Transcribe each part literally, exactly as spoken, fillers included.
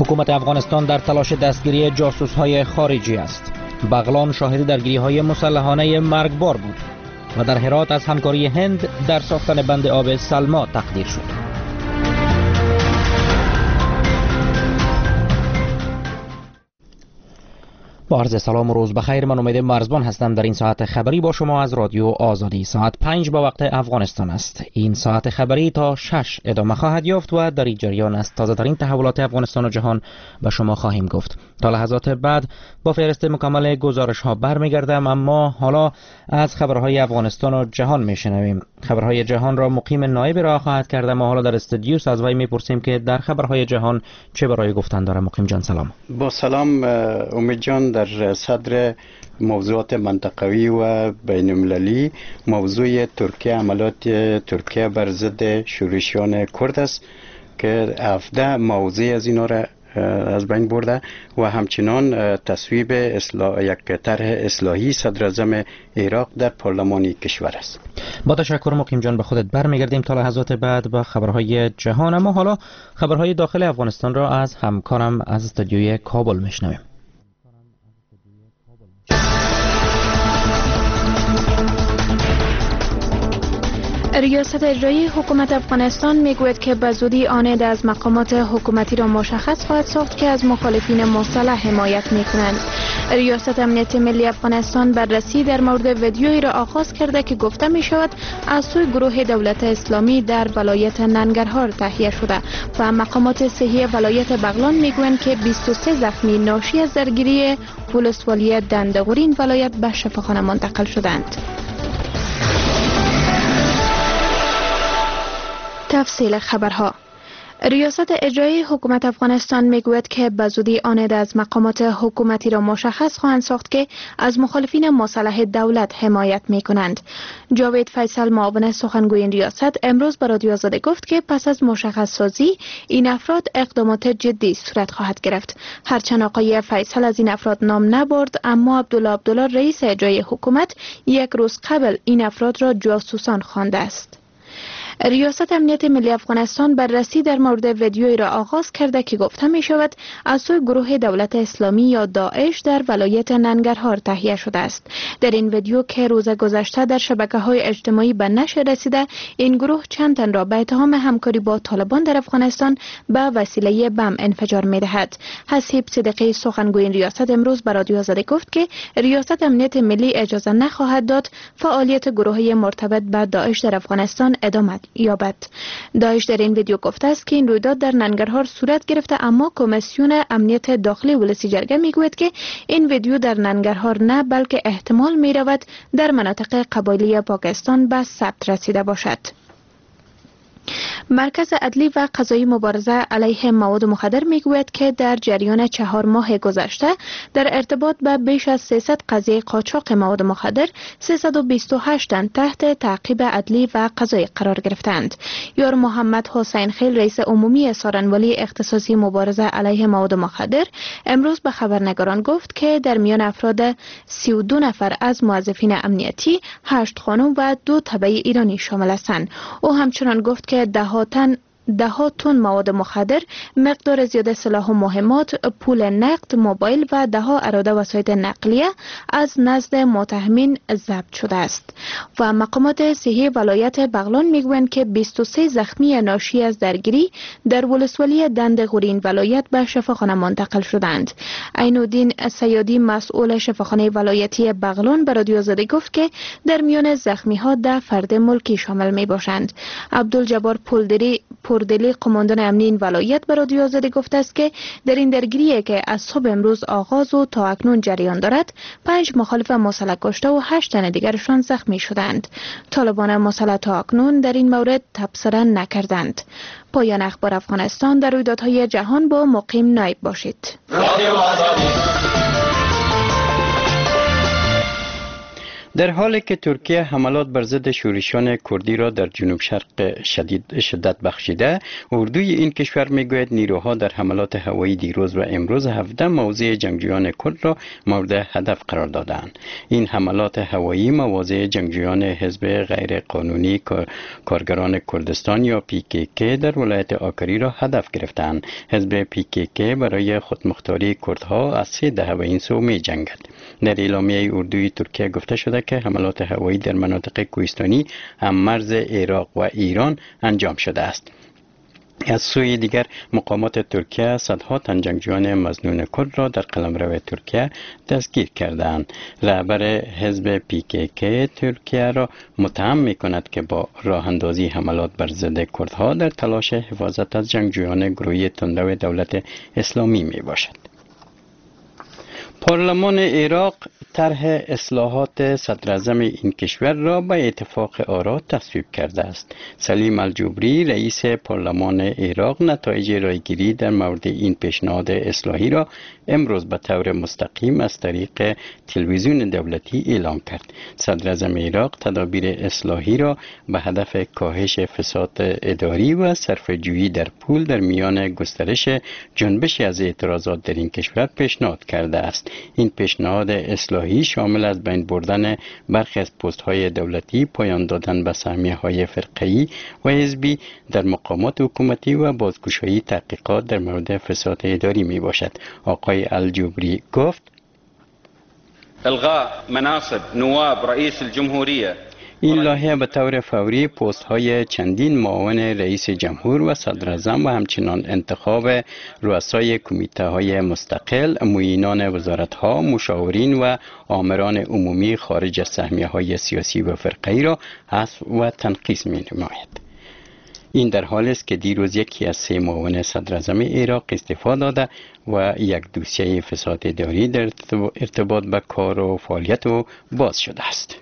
حکومت افغانستان در تلاش دستگیری جاسوس‌های خارجی است. بغلان شاهد درگیری‌های مسلحانه مرگبار بود و در هرات از همکاری هند در ساختن بند آب سلما تقدیر شد. با عرض سلام و روز بخیر، من امید مرزبان هستم. در این ساعت خبری با شما از رادیو آزادی. ساعت پنج با وقت افغانستان است. این ساعت خبری تا شش ادامه خواهد یافت و در این جریان از تازه ترین تحولات افغانستان و جهان به شما خواهیم گفت. تا لحظات بعد با فهرست مکمل گزارش ها برمیگردم، اما حالا از خبرهای افغانستان و جهان میشنویم. خبرهای جهان را مقیم نایب را خواهد کرده. ما حالا در استودیو از وی میپرسیم که در خبرهای جهان چه برای گفتن داره. مقیم جان سلام. با سلام امید جان. در صدر موضوعات منطقوی و بین المللی موضوع ترکیه، عملیات ترکیه بر ضد شورشیان کرد است که هفده موضوع از اینا را از بین برده و همچنان تصویب اصلاح یک طرح اصلاحی صدر اعظم عراق در پارلمانی کشور است. با تشکر مقیم جان، به خودت برمیگردیم تا لحظات بعد با خبرهای جهان. اما حالا خبرهای داخل افغانستان را از همکارم از استودیوی کابل میشنویم. ریاست اجرایی حکومت افغانستان میگوید که به زودی آنید از مقامات حکومتی را مشخص خواهد ساخت که از مخالفین مسلح حمایت میکنند. ریاست امنیت ملی افغانستان بررسی در مورد ویدیویی را آغاز کرده که گفته می شود از سوی گروه دولت اسلامی در ولایت ننگرهار تهیه شده و مقامات صحی ولایت بغلان میگویند که بیست و سه زخمی ناشی از درگیری ولسوالی دندغورین ولایت به شفاخانه منتقل شدند. تفصیل خبرها. ریاست اجرایی حکومت افغانستان میگوید که به زودی آنید از مقامات حکومتی را مشخص خواهند ساخت که از مخالفین مسلح دولت حمایت میکنند. جاوید فیصل، معاون سخنگوی این ریاست، امروز به رادیو آزادی گفت که پس از مشخص سازی این افراد اقدامات جدی صورت خواهد گرفت. هرچند آقای فیصل از این افراد نام نبرد، اما عبدالله عبدالله رئیس اجرایی حکومت یک روز قبل این افراد را جاسوسان خوانده است. ریاست امنیت ملی افغانستان بررسی در مورد ویدیویی را آغاز کرده که گفته می شود از سوی گروه دولت اسلامی یا داعش در ولایت ننگرهار تهیه شده است. در این ویدیو که روز گذشته در شبکه‌های اجتماعی به نشر رسیده، این گروه چند تن را به اتهام همکاری با طالبان در افغانستان به وسیله بم انفجار می دهد. حسیب صدیقی، سخنگوی این ریاست، امروز به رادیو آزادی گفت که ریاست امنیت ملی اجازه نخواهد داد فعالیت گروه‌های مرتبط به داعش در افغانستان ادامه یابد. داعش در این ویدیو گفته است که این رویداد در ننگرهار صورت گرفته، اما کمیسیون امنیت داخلی ولسی جرگه میگوید که این ویدیو در ننگرهار نه، بلکه احتمال می رود در مناطق قبایلی پاکستان به ثبت رسیده باشد. مرکز عدلی و قضایی مبارزه علیه مواد مخدر میگوید که در جریان چهار ماه گذشته در ارتباط به بیش از سیصد قضیه قاچاق مواد مخدر سیصد و بیست و هشت تن تحت تعقیب عدلی و قضایی قرار گرفتند. یار محمد حسین خیل، رئیس عمومی سارنوالی اختصاصی مبارزه علیه مواد مخدر، امروز به خبرنگاران گفت که در میان افراد سی و دو نفر از موظفین امنیتی، هشت خانم و دو تبعی ایرانی شامل هستند. او همچنان گفت که ده تن ده ها تن مواد مخدر، مقدار زیاد سلاح و مهمات، پول نقد، موبایل و ده ها اراده وسایل نقلیه از نزد متهمین ضبط شده است. و مقامات صحی ولایت بغلان میگویند که بیست و سه زخمی ناشی از درگیری در ولسوالی دندغورین ولایت به شفاخانه منتقل شدند. عینالدین سیادی، مسئول شفاخانه ولایتی بغلان، به رادیو آزادی گفت که در میان زخمی ها ده فرد ملکی شامل می باشند. عبدالجبار پولدری پردلی، قماندان امنی این ولایت، به رادیو آزادی گفته است که در این درگیری که از صبح امروز آغاز و تا اکنون جریان دارد، پنج مخالف مسلح کشته و هشت تن دیگرشان زخمی شدند. طالبان مسلح تا اکنون در این مورد تبصره نکردند. پایان اخبار افغانستان. در رویدادهای جهان با مقیم نایب باشید. در حالی که ترکیه حملات بر ضد شورشیان کردی را در جنوب شرق شدید شدت بخشیده، اردوی این کشور میگوید نیروها در حملات هوایی دیروز و امروز هفده موضع جنگجویان کرد را مورد هدف قرار دادند. این حملات هوایی مواضع جنگجویان حزب غیر قانونی کارگران کردستان یا پی کی کی در ولایت آکری را هدف گرفتند. حزب پی کی کی برای خودمختاری کردها از سه دهه به این سو می جنگد. در اعلامیه اردوی ترکیه گفته شده که حملات هوایی در مناطق کوهستانی هم مرز عراق و ایران انجام شده است. از سوی دیگر مقامات ترکیه صدها تن جنگجویان مظنون کرد را در قلمرو ترکیه دستگیر کردند. رهبر حزب پی کی کی ترکیه را متهم می کند که با راه اندازی حملات بر ضد کردها در تلاش حفاظت از جنگجویان گروهی تندرو دولت اسلامی می باشد. پارلمان عراق طرح اصلاحات صدراعظم این کشور را به اتفاق آرا تصویب کرده است. سلیم الجبری رئیس پارلمان عراق نتایج رایگیری در مورد این پیشنهاد اصلاحی را امروز به طور مستقیم از طریق تلویزیون دولتی اعلام کرد. صدراعظم عراق تدابیر اصلاحی را به هدف کاهش فساد اداری و صرفه‌جویی در پول در میان گسترش جنبشی از اعتراضات در این کشور پیشنهاد کرده است. این پیشنهاد اصلاحی شامل از بین بردن برخی از پست‌های دولتی، پایان دادن به سهمیه‌های فرقه‌ای و حزبی در مقامات حکومتی و بازگشایی تحقیقات در مورد فساد اداری می باشد. آقای الجبری گفت: الغاء مناصب نواب رئیس الجمهوریه. این لایحه به طور فوری پست های چندین معاون رئیس جمهور و صدراعظم و همچنان انتخاب رؤسای کمیته های مستقل، معینان وزارت ها، مشاورین و آمران عمومی خارج از سهمیه های سیاسی و فرقه‌ای را حذف و تنقیص می نماید. این در حالی است که دیروز یکی از سه معاون صدراعظم عراق استعفا داده و یک دوسیه فساد اداری در ارتباط به کار و فعالیت او باز شده است.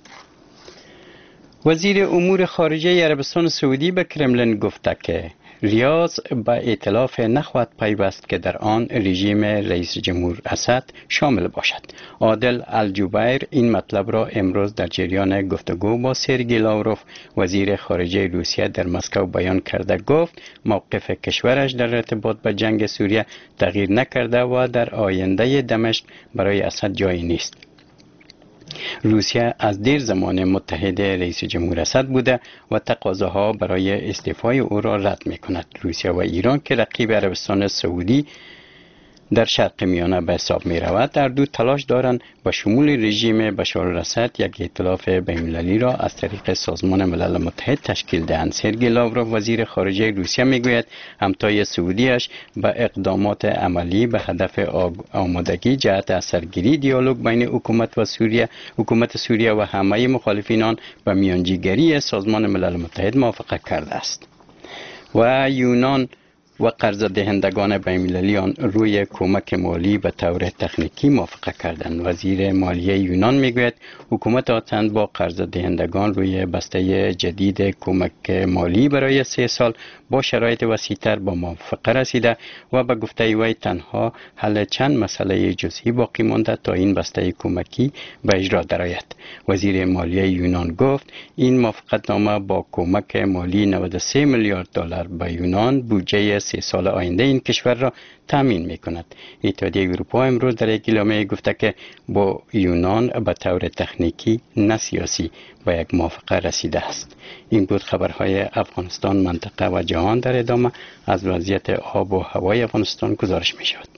وزیر امور خارجه عربستان سعودی به کرملین گفته که ریاض به ائتلاف نخواهد پیوست که در آن رژیم رئیس جمهور اسد شامل باشد. عادل الجبیر این مطلب را امروز در جریان گفتگو با سرگئی لاوروف وزیر خارجه روسیه در مسکو بیان کرده. گفت موقف کشورش در ارتباط به جنگ سوریه تغییر نکرده و در آینده دمشق برای اسد جایی نیست. روسیه از دیر زمان متحد رئیس جمهور اسد بوده و تقاضاها برای استعفای او را رد می کند. روسیه و ایران که رقیب عربستان سعودی در شرق میانه به حساب می رود، در دو تلاش دارند با شمول رژیم بشار الاسد یک ائتلاف بین‌المللی را از طریق سازمان ملل متحد تشکیل دهند. سرگئی لاوروف وزیر خارجه روسیه می گوید همتای سعودیش به اقدامات عملی به هدف آمادگی جهت اثرگیری دیالوگ بین حکومت و سوریه حکومت سوریه و همه مخالفین آن به میانجیگری سازمان ملل متحد موافقت کرده است. و یونان و قرض دهندگان بین‌المللی آن روی کمک مالی به طور تکنیکی موافقت کردند. وزیر مالیه یونان میگوید حکومت آتن با قرض دهندگان روی بسته جدید کمک مالی برای سه سال با شرایط وسیع‌تر با موافقه رسیده و به گفته وی تنها حل چند مسئله جزئی باقی مانده تا این بسته کمکی به اجرا درآید. وزیر مالیه یونان گفت این موافقت نامه با کمک مالی نود و سه میلیارد دلار به یونان بودجه سه سال آینده این کشور را تامین می کند. اتحادیه اروپا امروز در یک اعلامیه گفته که با یونان به طور تکنیکی نه سیاسی به یک موافقه رسیده است. این بود خبرهای افغانستان، منطقه و جهان. در ادامه از وضعیت آب و هوای افغانستان گزارش می شود.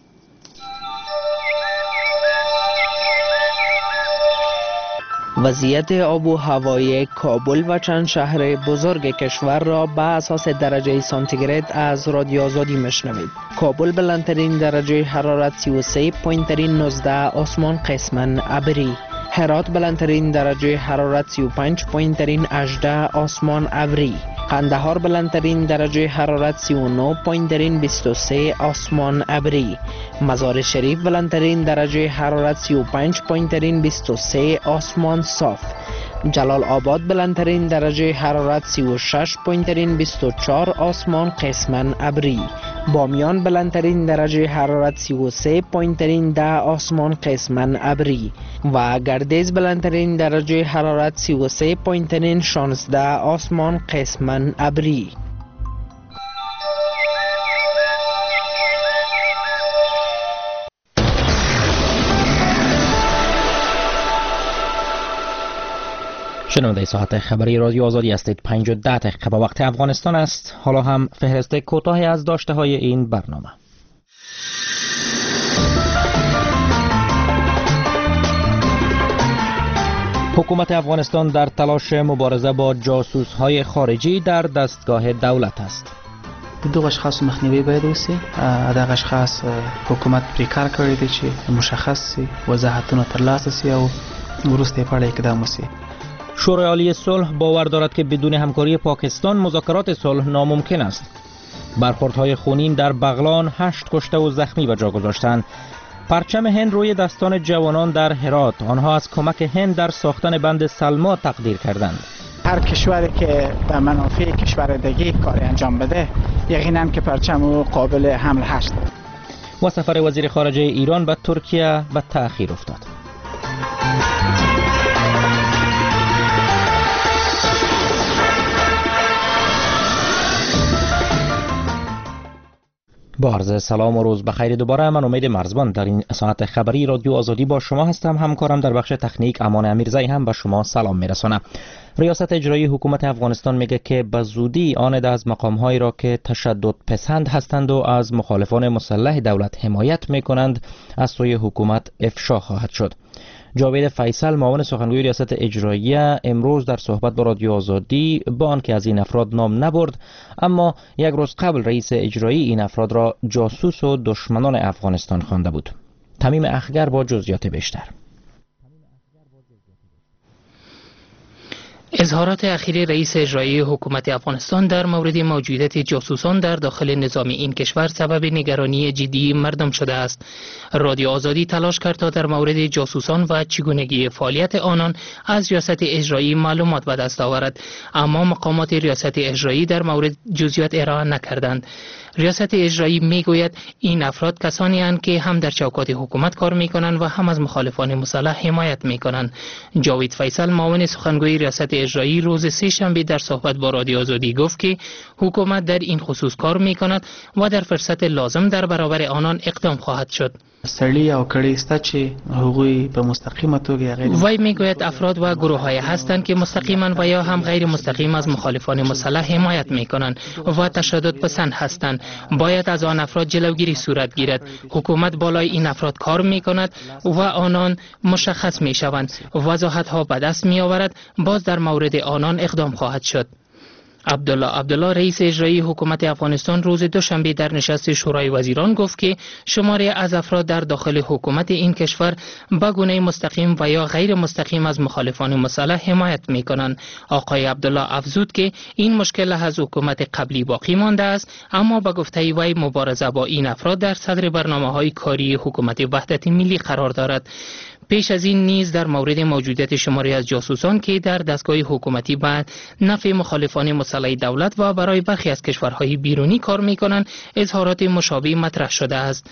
وضعیت آب و هوای کابل و چند شهر بزرگ کشور را به اساس درجه سانتیگراد از رادیو آزادی میشنوید. کابل بلندترین درجه حرارت سی و سه، پایینترین نوزده، آسمان قسماً ابری. هرات بلندترین درجه حرارت سی و پنج، پایینترین هجده، آسمان ابری. قندهار بلندترین درجه حرارت سی و نه، پایینترین بیست و سه، آسمان ابری. مزار شریف بلندترین درجه حرارت سی و پنج، پایینترین بیست و سه، آسمان صاف. جلال آباد بلندترین درجه حرارت سی و شش، پایینترین بیست و چهار، آسمان قسماً ابری. بامیان بلندترین درجه حرارت سی و سه، پایینترین ده آسمان قسماً ابری و گردیز بلندترین درجه حرارت سی و سه، پایینترین شانزده آسمان قسماً ابری. شنونده ساعت خبری رادیو آزادی هستید. پنج و ده دقیقه به وقت افغانستان است. حالا هم فهرست کوتاهی از داشته های این برنامه. حکومت افغانستان در تلاش مبارزه با جاسوس های خارجی در دستگاه دولت است. دو اشخاص مخنیوی باید وسی. دغه اشخاص حکومت پرې کار کړی دی چې مشخص سي، وضاحتونه ترلاسه سي او وروسته یې په اړه اقدام وسي. شورای عالی صلح باور دارد که بدون همکاری پاکستان مذاکرات صلح ناممکن است. برخوردهای خونین در بغلان هشت کشته و زخمی به جا گذاشتند. پرچم هند روی دستان جوانان در هرات، آنها از کمک هند در ساختن بند سلما تقدیر کردند. هر کشوری که به منافع کشور دیگه کاری انجام بده یقینا که پرچم او قابل حمل هست. و سفر وزیر خارجه ایران به ترکیه به تأخیر افتاد. با عرض سلام و روز بخیر دوباره. من امید مرزبان در این ساعت خبری رادیو آزادی با شما هستم. همکارم در بخش تکنیک امان امیرزایی هم به شما سلام میرسانم. ریاست اجرایی حکومت افغانستان میگه که به زودی آن از مقامهایی را که تشدد پسند هستند و از مخالفان مسلح دولت حمایت میکنند از سوی حکومت افشا خواهد شد. جاوید فیصل معاون سخنگوی ریاست اجرایی امروز در صحبت با رادیو آزادی با آنکه از این افراد نام نبرد، اما یک روز قبل رئیس اجرایی این افراد را جاسوس و دشمنان افغانستان خوانده بود. تمیم اخگر با جزئیات بیشتر. اظهارات اخیر رئیس اجرایی حکومت افغانستان در مورد موجودیت جاسوسان در داخل نظام این کشور سبب نگرانی جدی مردم شده است. رادیو آزادی تلاش کرد تا در مورد جاسوسان و چگونگی فعالیت آنان از ریاست اجرایی معلومات به دست آورد، اما مقامات ریاست اجرایی در مورد جزئیات ارائه نکردند. ریاست اجرایی میگوید این افراد کسانی اند که هم در چوکات حکومت کار میکنند و هم از مخالفان مسلح حمایت میکنند. جاوید فیصل معاون سخنگوی ریاست اجرایی روز سه شنبه در صحبت با رادیو آزادی گفت که حکومت در این خصوص کار میکند و در فرصت لازم در برابر آنان اقدام خواهد شد. سړی او کړي ستا چې هغوی په مستقیمه توګه غیر وی میگوید افراد و گروه های هستند که مستقیما و یا هم غیر مستقیم از مخالفان مسلح حمایت میکنند و تشدد پسند هستند. باید از آن افراد جلوگیری صورت گیرد. حکومت بالای این افراد کار میکند و آنان مشخص میشوند. وضاحت ها به دست می آورد. باز در مورد آنان اقدام خواهد شد. عبدالله عبدالله رئیس اجرایی حکومت افغانستان روز دوشنبه در نشست شورای وزیران گفت که شماری از افراد در داخل حکومت این کشور به گونه مستقیم و یا غیر مستقیم از مخالفان مسلح حمایت می‌کنند. آقای عبدالله افزود که این مشکل از حکومت قبلی باقی مانده است، اما به گفته وی مبارزه با این افراد در صدر برنامه‌های کاری حکومت وحدت ملی قرار دارد. پیش از این نیز در مورد موجودیت شماری از جاسوسان که در دستگاه حکومتی به نفع مخالفان مسلح دولت و برای برخی از کشورهای بیرونی کار می‌کنند اظهارات مشابه مطرح شده است.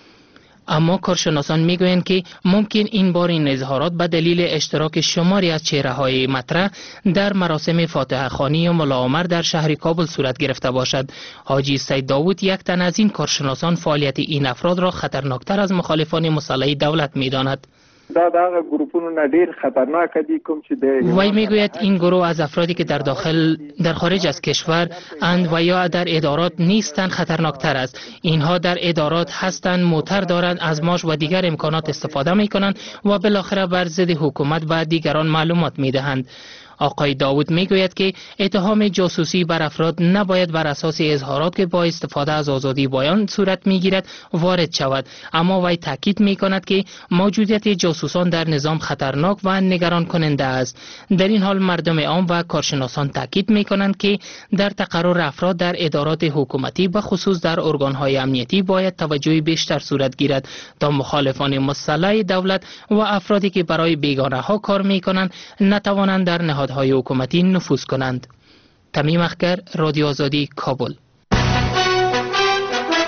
اما کارشناسان میگویند که ممکن این بار این اظهارات به دلیل اشتراک شماری از چهره‌های مطرح در مراسم فاتحه خوانی و ملا عمر در شهر کابل صورت گرفته باشد. حاجی سید داوود یک تن از این کارشناسان فعالیت این افراد را خطرناکتر از مخالفان مسلح دولت می‌داند. دا دغه ګروپونو نه ډیر خطرناک دي کوم چې د وی میگوید این گروه از افرادی که در داخل در خارج از کشور اند و یا در ادارات نیستند خطرناکتر است. اینها در ادارات هستند، موتر دارند، از ماش و دیگر امکانات استفاده میکنند و بالاخره بر ضد حکومت و دیگران معلومات میدهند. آقای داوود میگوید که اتهام جاسوسی بر افراد نباید بر اساس اظهارات که با استفاده از آزادی بیان صورت میگیرد وارد شود، اما وی تاکید میکند که موجودیت جاسوسان در نظام خطرناک و نگران کننده است. در این حال مردم عام و کارشناسان تاکید میکنند که در تقرر افراد در ادارات حکومتی به خصوص در ارگانهای امنیتی باید توجه بیشتر صورت گیرد تا مخالفان مسلح دولت و افرادی که برای بیگانه ها کار میکنند نتوانند در نهاد های حکومتی نفوذ کنند. تمیم اخگر، رادیو آزادی، کابل.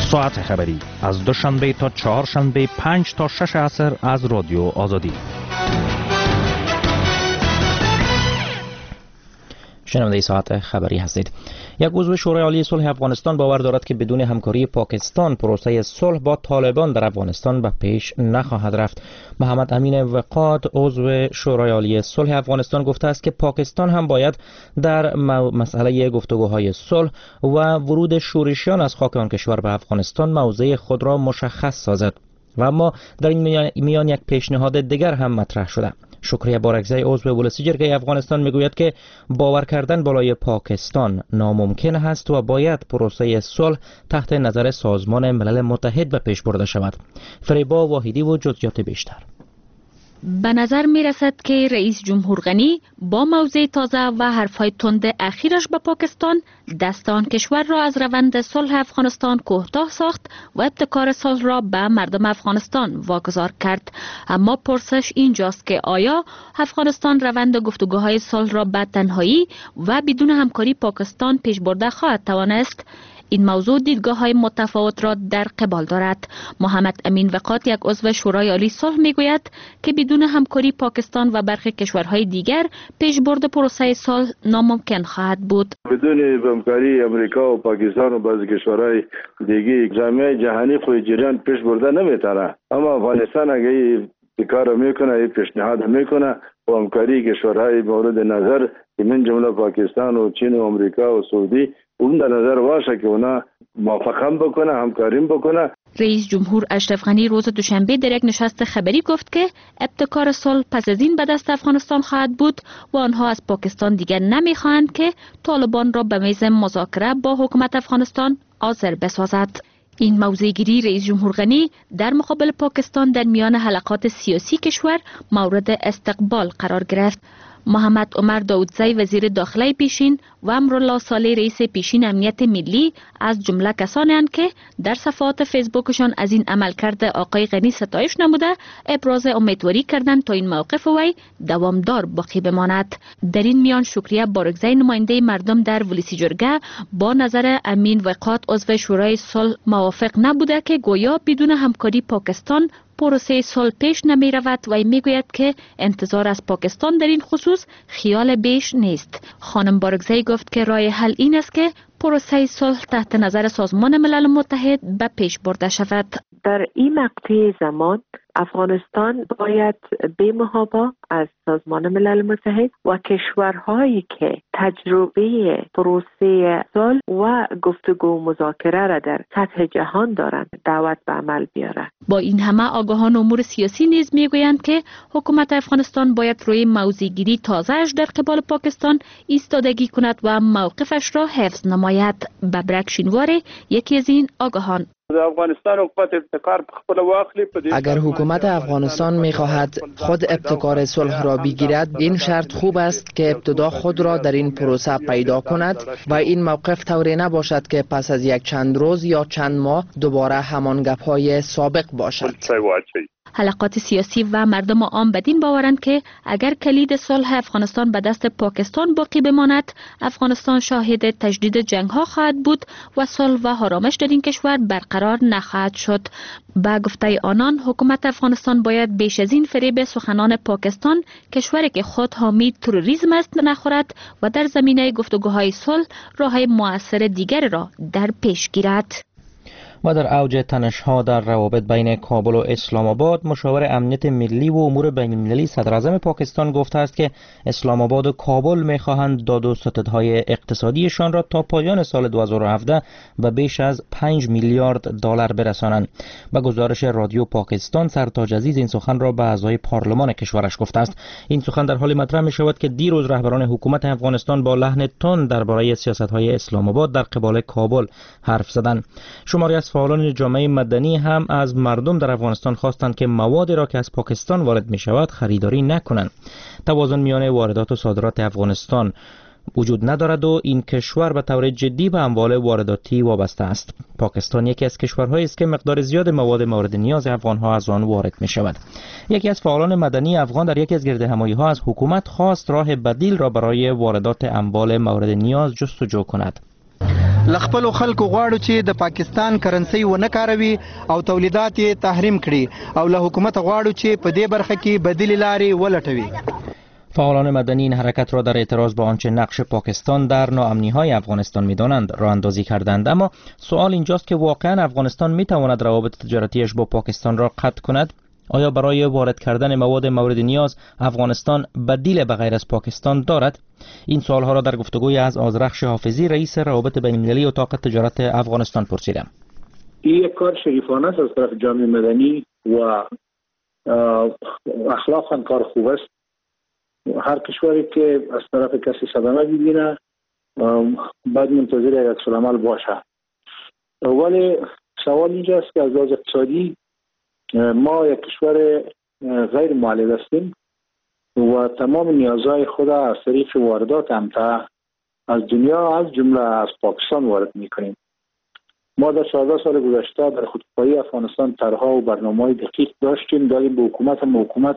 ساعت خبری از دوشنبه تا چهارشنبه پنج تا شش عصر از رادیو آزادی. شنونده ساعت خبری هستید. یک عضو شورای عالی صلح افغانستان باور دارد که بدون همکاری پاکستان پروسه صلح با طالبان در افغانستان به پیش نخواهد رفت. محمد امین وقاد عضو شورای عالی صلح افغانستان گفته است که پاکستان هم باید در مسئله گفتگوهای صلح و ورود شورشیان از خاک آن کشور به افغانستان موضع خود را مشخص سازد. و اما در این میان یک پیشنهاد دیگر هم مطرح شده. شکریه بارکزی عضو ولسی جرگه افغانستان میگوید که باور کردن بالای پاکستان ناممکن است و باید پروسه صلح تحت نظر سازمان ملل متحد به پیش برده شود. فریبا واحدی و جزئیات بیشتر. به نظر می رسد که رئیس جمهور غنی با موضع تازه و حرفهای تند اخیرش به پاکستان دست آن کشور را از روند صلح افغانستان کوتاه ساخت و ابتکار صلح را به مردم افغانستان واگذار کرد. اما پرسش اینجاست که آیا افغانستان روند گفتگوهای صلح را به تنهایی و بدون همکاری پاکستان پیش برده خواهد توانست؟ این موضوع دیدگاه های متفاوت را در قبال دارد. محمد امین وقاد یک عضو شورای عالی صلح میگوید که بدون همکاری پاکستان و برخی کشورهای دیگر پیشبرد پروسه صلح ناممکن خواهد بود. بدون همکاری امریکا و پاکستان و بعضی کشورهای دیگه جامعه جهانی خود جریان پیش برده نمیتونه. اما افغانستان اگه این کار میکنه، این پیشنهاد میکنه و همکاری کشورهای مورد نظر من جمله پاکستان و چین و امریکا و سعودی اون در نظر باشه که اونا موافقت بکنه، همکاریم بکنه. رئیس جمهور اشرف غنی روز دوشنبه در یک نشست خبری گفت که ابتکار صلح پس از این به دست افغانستان خواهد بود و آنها از پاکستان دیگر نمیخواهند که طالبان را به میز مذاکره با حکومت افغانستان حاضر بسازد. این موضع‌گیری رئیس جمهور غنی در مقابل پاکستان در میان حلقات سیاسی کشور مورد استقبال قرار گرفت. محمد عمر داودزی وزیر داخله پیشین و امرالله صالح رئیس پیشین امنیت ملی از جمله کسانی اند که در صفحات فیسبوکشان از این عملکرد آقای غنی ستایش نموده ابراز امیدواری کردند تا این موقف وی دوامدار باقی بماند. در این میان شکریه بارکزی نماینده مردم در ولسی جرگه با نظر امین وقاد عضو شورای صلح موافق نبوده که گویا بدون همکاری پاکستان پروسه صلح پیش نمی رود و می گوید که انتظار از پاکستان در این خصوص خیال بیش نیست. خانم بارکزی گفت که راه حل این است که پروسه صلح تحت نظر سازمان ملل متحد به پیش برده شود. در این مقطع زمان افغانستان باید به محابا از سازمان ملل متحد و کشورهایی که تجربه پروسه صلح و گفتگو مذاکره را در سطح جهان دارند دعوت به عمل بیاره. با این همه آگاهان امور سیاسی نیز میگویند که حکومت افغانستان باید روی موضع‌گیری تازه‌اش در قبال پاکستان ایستادگی کند و موقفش را حفظ نماید. ببرک شینواری یکی از این آگاهان. اگر حکومت افغانستان می‌خواهد خود ابتکار صلح را بگیرد، این شرط خوب است که ابتدا خود را در این پروسه پیدا کند و این موقف طوری نباشد که پس از یک چند روز یا چند ماه دوباره همان گپ‌های سابق باشد. حلقات سیاسی و مردم عام بدین باورند که اگر کلید صلح افغانستان به دست پاکستان باقی بماند، افغانستان شاهد تجدید جنگ ها خواهد بود و صلح و آرامش در این کشور برقرار نخواهد شد. با گفته آنان، حکومت افغانستان باید بیش از این فریب سخنان پاکستان، کشوری که خود حامی تروریسم است، نخورد و در زمینه گفتگوهای صلح راه مؤثر دیگر را در پیش گیرد. و در اوج تنش‌ها در روابط بین کابل و اسلام آباد، مشاور امنیت ملی و امور بین‌المللی صدراعظم پاکستان گفته است که اسلام آباد و کابل می‌خواهند داد و ستدهای اقتصادیشان را تا پایان سال دو هزار و هفده به بیش از پنج میلیارد دلار برسانند. به گزارش رادیو پاکستان، سرتاج عزیز این سخن را به اعضای پارلمان کشورش گفته است. این سخن در حال مطرح می‌شود که دیروز رهبران حکومت افغانستان با لحن تند درباره سیاست‌های اسلام آباد در قبال کابل حرف زدند. شماری از فعالان جامعه مدنی هم از مردم در افغانستان خواستند که موادی را که از پاکستان وارد می شود خریداری نکنند. توازن میان واردات و صادرات افغانستان وجود ندارد و این کشور به طور جدی به اموال وارداتی وابسته است. پاکستان یکی از کشورهایی است که مقدار زیاد مواد مورد نیاز افغانها از آن وارد می شود. یکی از فعالان مدنی افغان در یکی از گردهمایی‌ها از حکومت خواست راه بدیل را برای واردات اموال مورد نیاز جستجو کند. لخپلو خلکو غواړو چې د پاکستان کرنسي ونه کاروي او تولیدات یې تحریم کړي او له حکومت غواړو چې په دې برخه کې بدیل لارې ولټوي. فعالان مدنی این حرکت را در اعتراض به آنچه نقش پاکستان در ناامنی‌های افغانستان می‌دانند راه اندازی کردند، اما سوال اینجاست که واقعا افغانستان می‌تواند روابط تجارتیش با پاکستان را قطع کند؟ آیا برای وارد کردن مواد مورد نیاز افغانستان بدیل به غیر از پاکستان دارد؟ این سوالها را در گفتگوی از آذرخش حافظی رئیس روابط بین‌المللی اتاق تجارت افغانستان پرسیدم. این یک کار شریفانه است از طرف جامعه مدنی و اخلاقاً کار خوب است. هر کشوری که از طرف کسی صدمه ببینه باید منتظر یک عکس‌العمل باشه. ولی سوال اینجا است که از لحاظ اقتصادی ما یک کشور غیر معلل هستیم و تمام نیازهای خود از طریق واردات امتع از دنیا از جمله از پاکستان وارد میکنیم. ما در چهارده سال گذشته در خودکفایی افغانستان طرح‌ها و برنامه‌های دقیق داشتیم، داریم به حکومت هم حکومت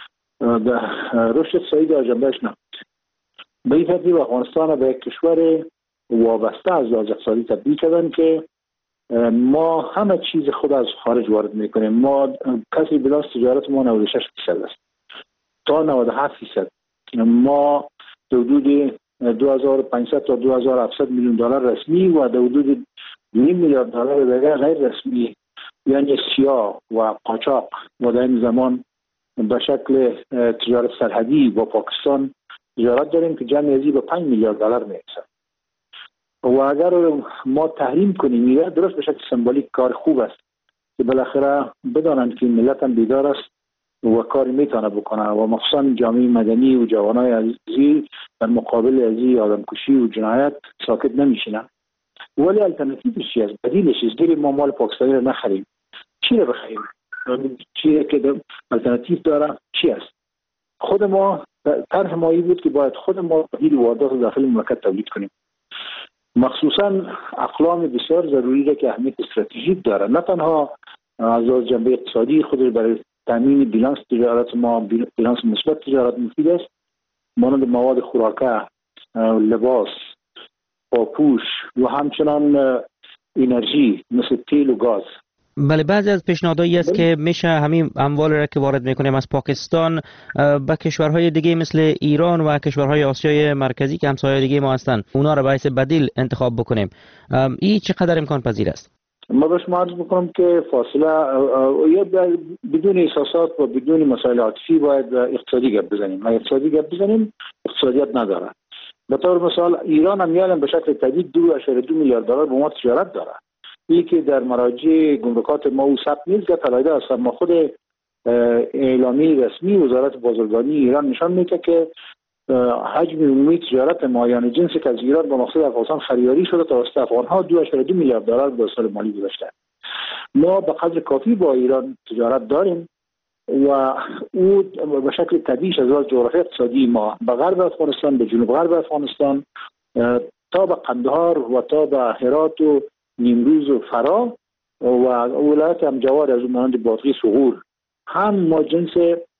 در رشد اقتصادی در جنبش نبود. به این ترتیب افغانستان به یک کشور وابسته از لحاظ اقتصادی تبدیل کردن که ما همه چیز خود از خارج وارد میکنیم. ما کسی بلاس تجارت ما نود و شش درصد است تا نود و هفت درصد. ما حدود دو هزار و پانصد تا دو هزار و هفتصد میلیون دلار رسمی و حدود نیم میلیارد دلار دیگر غیر رسمی یعنی سیاه و قاچاق و در این زمان به شکل تجارت سرحدی با پاکستان تجارت داریم که جمع ازی به پنج میلیارد دلار میرسه. و اگر ما تحریم کنیم میره درست به شکل سمبولیک کار خوب است که بالاخره بدانند که ملت هم بیدار است و کاری میتونه بکنه و مخصوصا جامعه مدنی و جوانای عزیزی در مقابل ازی آدمکشی و جنایت ساکت نمیشینه. ولی الټرناتیوش چی است؟ بدیلش چیست؟ گیریم ما مال پاکستانی رو نخریم، چی رو بخریم؟ چی که الټرناتیو داره چی است؟ خود ما طرح ما این بود که باید خود ما بدیل واردات داخل مملکت تولید کنیم. مخصوصا اقلام بسیار ضروری را که اهمیت استراتژیک داره، نه تنها از جنبه اقتصادی خودش برای تامین بیلانس تجارت ما بیلانس مثبت تجارت مفید است، مانند مواد خوراکه، لباس، پاپوش و همچنان انرژی مثل تیل و گاز. بله، بعضی از پیشنهادهایی است که میشه همین اموال را که وارد میکنیم از پاکستان به کشورهای دیگه مثل ایران و کشورهای آسیای مرکزی که همسایه دیگه ما هستند اونا را باعث بدیل انتخاب بکنیم. این چقدر امکان پذیر است؟ ما به شما عرض بکنم که فاصله یا بدون احساسات و بدون مسائل عاطفی باید اقتصادی گپ بزنیم. اقتصادی گپ بزنیم اقتصادیت نداره. به طور مثال ایران هم میالم به شکل طبیعی دو اشاره دو میلیارد دلار با ما تجارت داره. این که در مراجع گمرکات ما او ثبت نیست که طلایده است. ما خود اعلامی رسمی وزارت بازرگانی ایران نشان میده که حجم عمومی تجارت ما یعنی جنسی که از ایران با مقصد افغانستان خریداری شده توسط افغانها دو اشاره دو میلیارد دلار در سال مالی گذشته. ما به قدر کافی با ایران تجارت داریم و او به شکل طبیعی از لحاظ جغرافی اقتصادی ما به غرب افغانستان، به جنوب غرب افغانستان تا به قندهار و تا به هرات و نیمروز و فرا و ولایت هم جوار از مانند بادغیس و غور هم ما جنس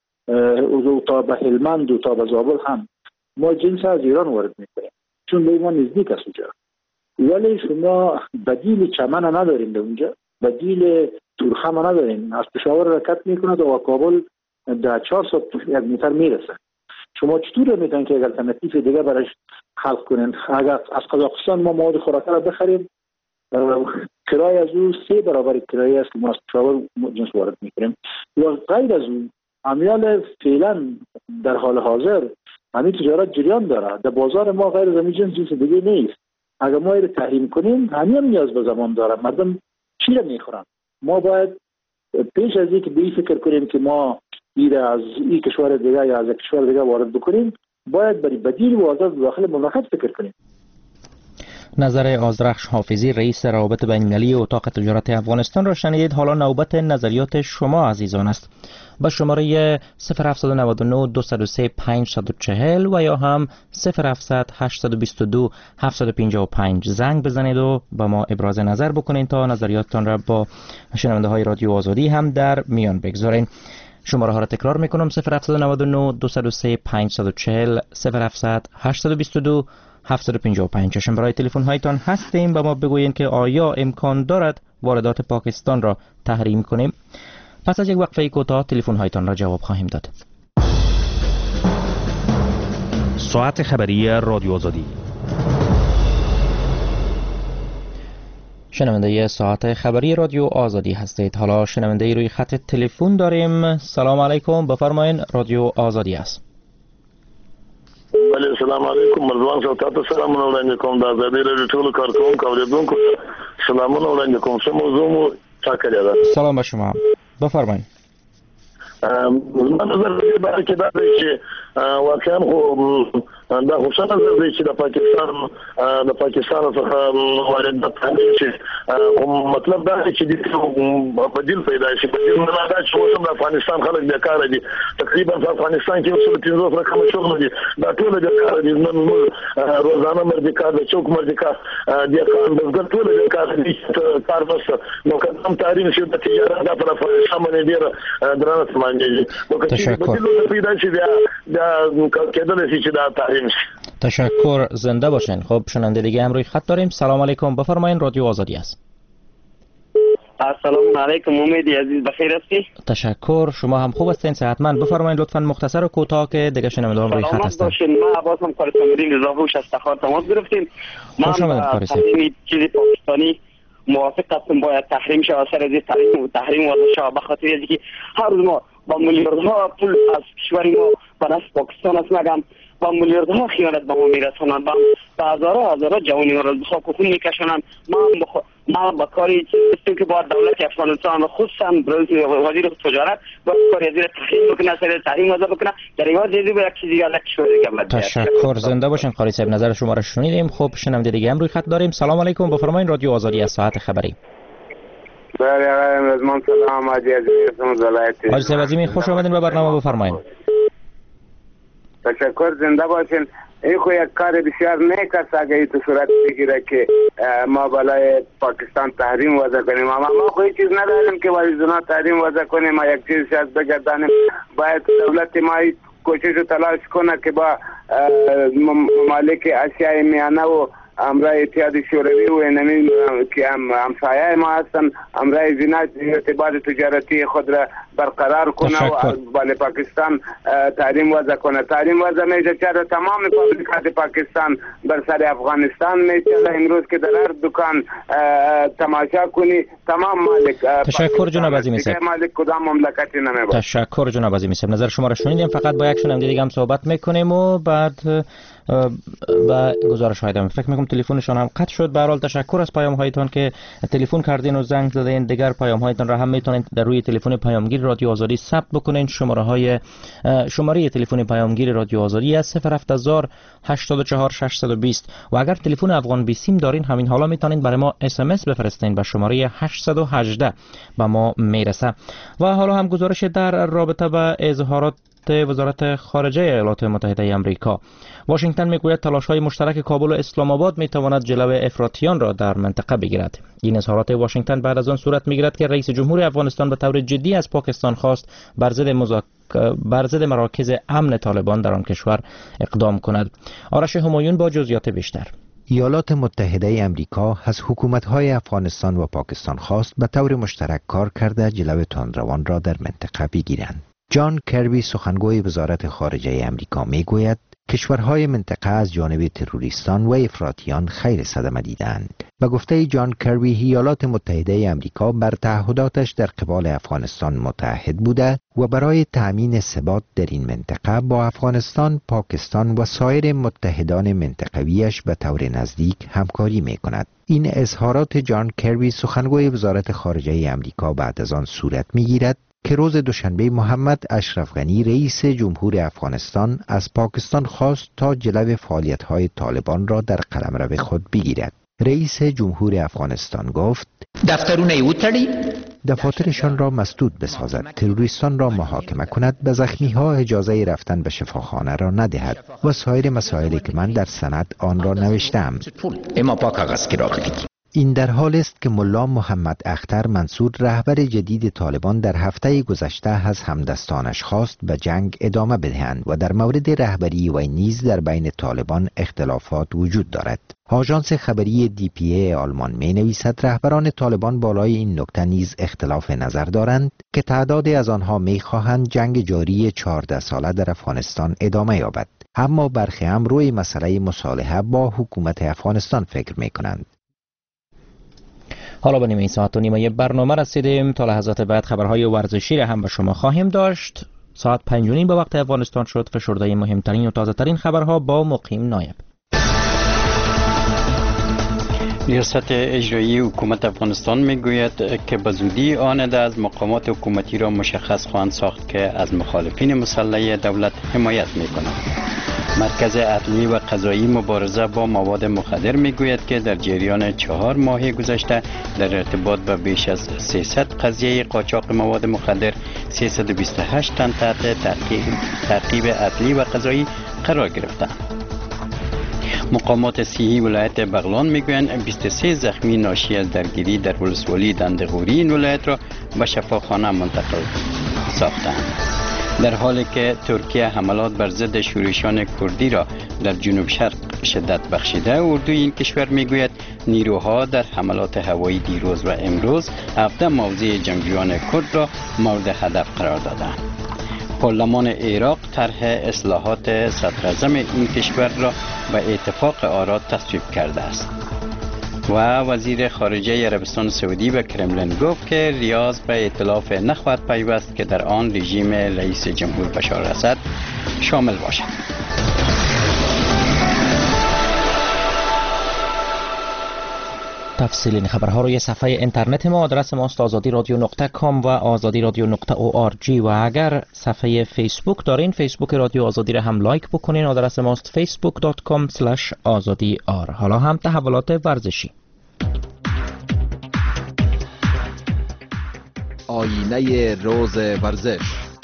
تا به هلمند و تا به زابل هم ما جنس از ایران وارد میکنیم چون به ما نزدیک است اونجا. ولی شما بدیل چمن نداریم به اونجا، بدیل تورخم نداریم. از پشاور حرکت میکنه و کابل در چهارصد یک متر میرسه. شما چطور میتونین که اگر الټرناتیو دیگه برایش خلق کنین؟ اگر از قزاقستان ما مواد خوراکه را بخریم کرایه از او سه برابر کرایه است که ما از پشاور جنس وارد میکنیم و غیر از اون امیال فعلا در حال حاضر همین تجارت جریان داره. در بازار ما غیر از همین جنس جنس دیگه نیست. اگر ما رو تحریم کنیم همین نیاز به زمان داره. مردم چی رو میخورن؟ ما باید پیش از اینکه به این فکر کنیم که ما این از این کشور دیگه یا از کشور دیگه وارد بکنیم باید برای بدیل واردات داخل مملکت فکر کنیم. نظر آذرخش حافظی رئیس روابط بین‌المللی اتاق تجارت افغانستان را شنیدید. حالا نوبت نظریات شما عزیزان است. با شماره صفر هفت نه نه دو صفر سه پنج چهار صفر و یا هم صفر هفت صفر هشت دو دو هفت پنج پنج زنگ بزنید و با ما ابراز نظر بکنید تا نظریاتتان را با شنونده های رادیو آزادی هم در میان بگذارین. شماره ها را تکرار میکنم: صفر هفت نه نه دو صفر سه پنج چهار صفر، صفر هفت صفر هشت دو دو هفت پنج پنج. چشم برای تلفن هایتان هستیم. به ما بگویید که آیا امکان دارد واردات پاکستان را تحریم کنیم؟ پس از یک وقفه کوتاه تلفن هایتان را جواب خواهیم داد. ساعت خبری رادیو آزادی. شنونده ساعت خبری رادیو آزادی هستید. حالا شنونده روی خط تلفن داریم. سلام علیکم، بفرمایید، رادیو آزادی است. بله، سلام علیکم. مرزوان صاحب تاسو سلامونه وړاندې کوم. د آزادۍ رادیو ټولو کارکوونکو اوریدونکو سلامونه وړاندې کوم. څه موضوع مو ټاکلې ده؟ سلام به شما، بفرمایید. زما نظر په دې باره کې دا دی چې واقعا خو دا خو څه نظر دی چې د پاکستان د پاکستان څخه واردات تحریم شي. مطلب دا دی چې د بدیل پیدا شي. بدیل نه دا چې اوس د افغانستان خلک بیکاره دي. تقریبا په افغانستان کې اوس پنځوس رقم شغل دي. دا ټول بیکاره دي. نن روزانه مردکار د چوک مردکار د کار بزګر ټول بیکاره دي. کار نشته. نو کوم تحریم شي د تجارت د پر افغانستان باندې ډیر درنه سمانجي. نو چې بدیل پیدا شي دا کېدل شي چې دا تحریم شي. تشکر، زنده باشین. خب شنونده دیگه هم روی خط داریم. سلام علیکم، بفرمایید، رادیو آزادی است. السلام علیکم، امیدی عزیز بخیر هستی؟ تشکر، شما هم خوب هستین، صحتمند. بفرمایید لطفا مختصر و کوتاه که دیگه شنونده هم روی خط هستن. سلامت ما عباس هم قاری سمیدین رضاهوش از تخار تماس گرفتیم. ما هم تحریم چیز پاکستانی موافق هستم باید تحریم شود. سر از تحریم تحریم وضع شود به خاطر اینکه هر روز ما با میلیاردها پول از کشور ما به نفع پاکستان است مگم با میلیاردها خیانت به ما میرسانند. با هزارها هزارها جوانی ما را به خاک و خون میکشانند. ما بخ... ما با کاری چیزی که با دولت افغانستان خصوصا وزیر تجارت با کاری زیر تحریم بکنه، سر تحریم وضع بکنه، در ایوان دیدی به یک چیزی یا یک کشور دیگه. تشکر، زنده باشین قاری صاحب، نظر شما را شنیدیم. خب شنونده دیگه هم روی خط داریم. سلام علیکم، بفرمایید، رادیو آزادی از ساعت خبری. بله آقای رزمان، سلام. حاجی عظیمی هستم از ولایت. حاجی صاحب عظیمی، خوش آمدین به برنامه، بفرمایید. تشکر، زنده باشین. این خو یک کار بسیار نیک است اگر این صورت بگیره که ما بالای پاکستان تحریم وضع کنیم. اما ما خو چیز نداریم که واریزونا تحریم وضع کنیم. ما یک چیز شاید بگردانیم. باید دولت ما کوشش و تلاش کنه که با ممالک آسیای میانه و امرای اتحاد شوروی و اینمی که هم همسایه ما هستن امرای زینا ارتباط تجارتی خود را برقرار کنه و بالای پاکستان تحریم وضع کنه. تحریم وضع میشه چرا تمام فابریکات پاکستان بر سر افغانستان میشه. امروز که در هر دکان تماشا کنی تمام مالک. تشکر جناب عظیمی صاحب. مالک کدام مملکتی نمیباشه. تشکر جناب عظیمی صاحب، نظر شما را شنیدیم. فقط با یک شنونده دیگه هم صحبت میکنیم و بعد و گزارش هایتان. فکر میکنم تلفنشان هم قطع شد. به هر حال تشکر از پیام هایتان که تلفن کردین و زنگ زدین. دیگر پیام هایتان را هم میتونید در روی تلفن پیامگیر رادیو آزادی ثبت بکنین. شماره های شماره تلفن پیامگیر رادیو آزادی است صفر هفت هزار هشتاد و چهار ششصد و بیست و اگر تلفن افغان بیسیم دارین همین حالا میتونید برای ما اس ام اس بفرستین به شماره هشتصد و هجده به ما میرسه. و حالا هم گزارش در رابطه با اظهارات وزارت خارجه ایالات متحده آمریکا. واشنگتن میگوید تلاش‌های مشترک کابل و اسلام آباد میتواند جلو افراطیان را در منطقه بگیرد. این اظهارات واشنگتن بعد از آن صورت میگیرد که رئیس جمهور افغانستان به طور جدی از پاکستان خواست بر ضد مذاک... بر ضد مراکز امن طالبان در آن کشور اقدام کند. آرش همایون با جزئیات بیشتر. ایالات متحده آمریکا از حکومت‌های افغانستان و پاکستان خواست به طور مشترک کار کرده جلو تندروان را در منطقه بگیرند. جان کربی سخنگوی وزارت خارجه آمریکا میگوید کشورهای منطقه از جانب تروریستان و افراطیان خیر صدمه دیدند. به گفته جان کربی ایالات متحده آمریکا بر تعهداتش در قبال افغانستان متحد بوده و برای تأمین ثبات در این منطقه با افغانستان، پاکستان و سایر متحدان منطقویش به طور نزدیک همکاری می کند. این اظهارات جان کربی سخنگوی وزارت خارجه آمریکا بعد از آن صورت می گیرد که روز دوشنبه محمد اشرف غنی رئیس جمهور افغانستان از پاکستان خواست تا جلو فعالیت‌های طالبان را در قلمرو خود بگیرد. رئیس جمهور افغانستان گفت دفترونه او تړي، دفاترشان را مسدود بسازد، تروریستان را محاکمه کند، به زخمی‌ها اجازه رفتن به شفاخانه را ندهد و سایر مسائلی که من در سند آن را نوشتم. اما پا کاغذ کې راغلي. این در حال است که ملا محمد اختر منصور رهبر جدید طالبان در هفته گذشته از همدستانش خواست به جنگ ادامه بدهند و در مورد رهبری وی نیز در بین طالبان اختلافات وجود دارد. آژانس خبری دی پی ای آلمان می نویسد رهبران طالبان بالای این نکته نیز اختلاف نظر دارند که تعدادی از آنها می خواهند جنگ جاری چهارده ساله در افغانستان ادامه یابد، اما برخی هم روی مسئله مصالحه با حکومت افغانستان فکر می کنند. حالا به نیمه ساعت و نیمه برنامه رسیدیم. تا لحظات بعد خبرهای ورزشی را هم به شما خواهیم داشت. ساعت پنج و نیم به وقت افغانستان شد. فشرده مهمترین و تازه ترین خبرها با مقیم نایب. ریاست اجرایی حکومت افغانستان میگوید که به زودی آنده از مقامات حکومتی را مشخص خواهند ساخت که از مخالفین مسلح دولت حمایت میکنند. مرکز عدلی و قضایی مبارزه با مواد مخدر میگوید که در جریان چهار ماه گذشته در ارتباط با بیش از سیصد قضیه قاچاق مواد مخدر سیصد و بیست و هشت تن تحت تعقیب تعقیب عدلی و قضایی قرار گرفتند. مقامات صحی ولایت بغلان میگویند بیست و سه زخمی ناشی از درگیری در ولسوالی دندغوری این ولایت را به شفاخانه منتقل ساختند. در حالی که ترکیه حملات بر ضد شورشیان کردی را در جنوب شرق شدت بخشیده، اردوی این کشور میگوید نیروها در حملات هوایی دیروز و امروز هفده موضع جنگجویان کرد را مورد هدف قرار دادند. پارلمان عراق طرح اصلاحات صدراعظم این کشور را به اتفاق آرا تصویب کرده است و وزیر خارجه عربستان سعودی به کرملین گفت که ریاض به ائتلاف نخواهد پیوست که در آن رژیم رئیس جمهور بشار اسد شامل باشد. تفصیل این خبرها روی صفحه اینترنت ما، آدرس ماست آزادی رادیو نقطه کام و آزادی رادیو نقطه او آر جی، و اگر صفحه فیسبوک دارین فیسبوک رادیو آزادی را هم لایک بکنین، آدرس ماست فیسبوک دات کام اسلش آزادی آر. حالا هم تحولات ورزشی. آینه روز ورزش.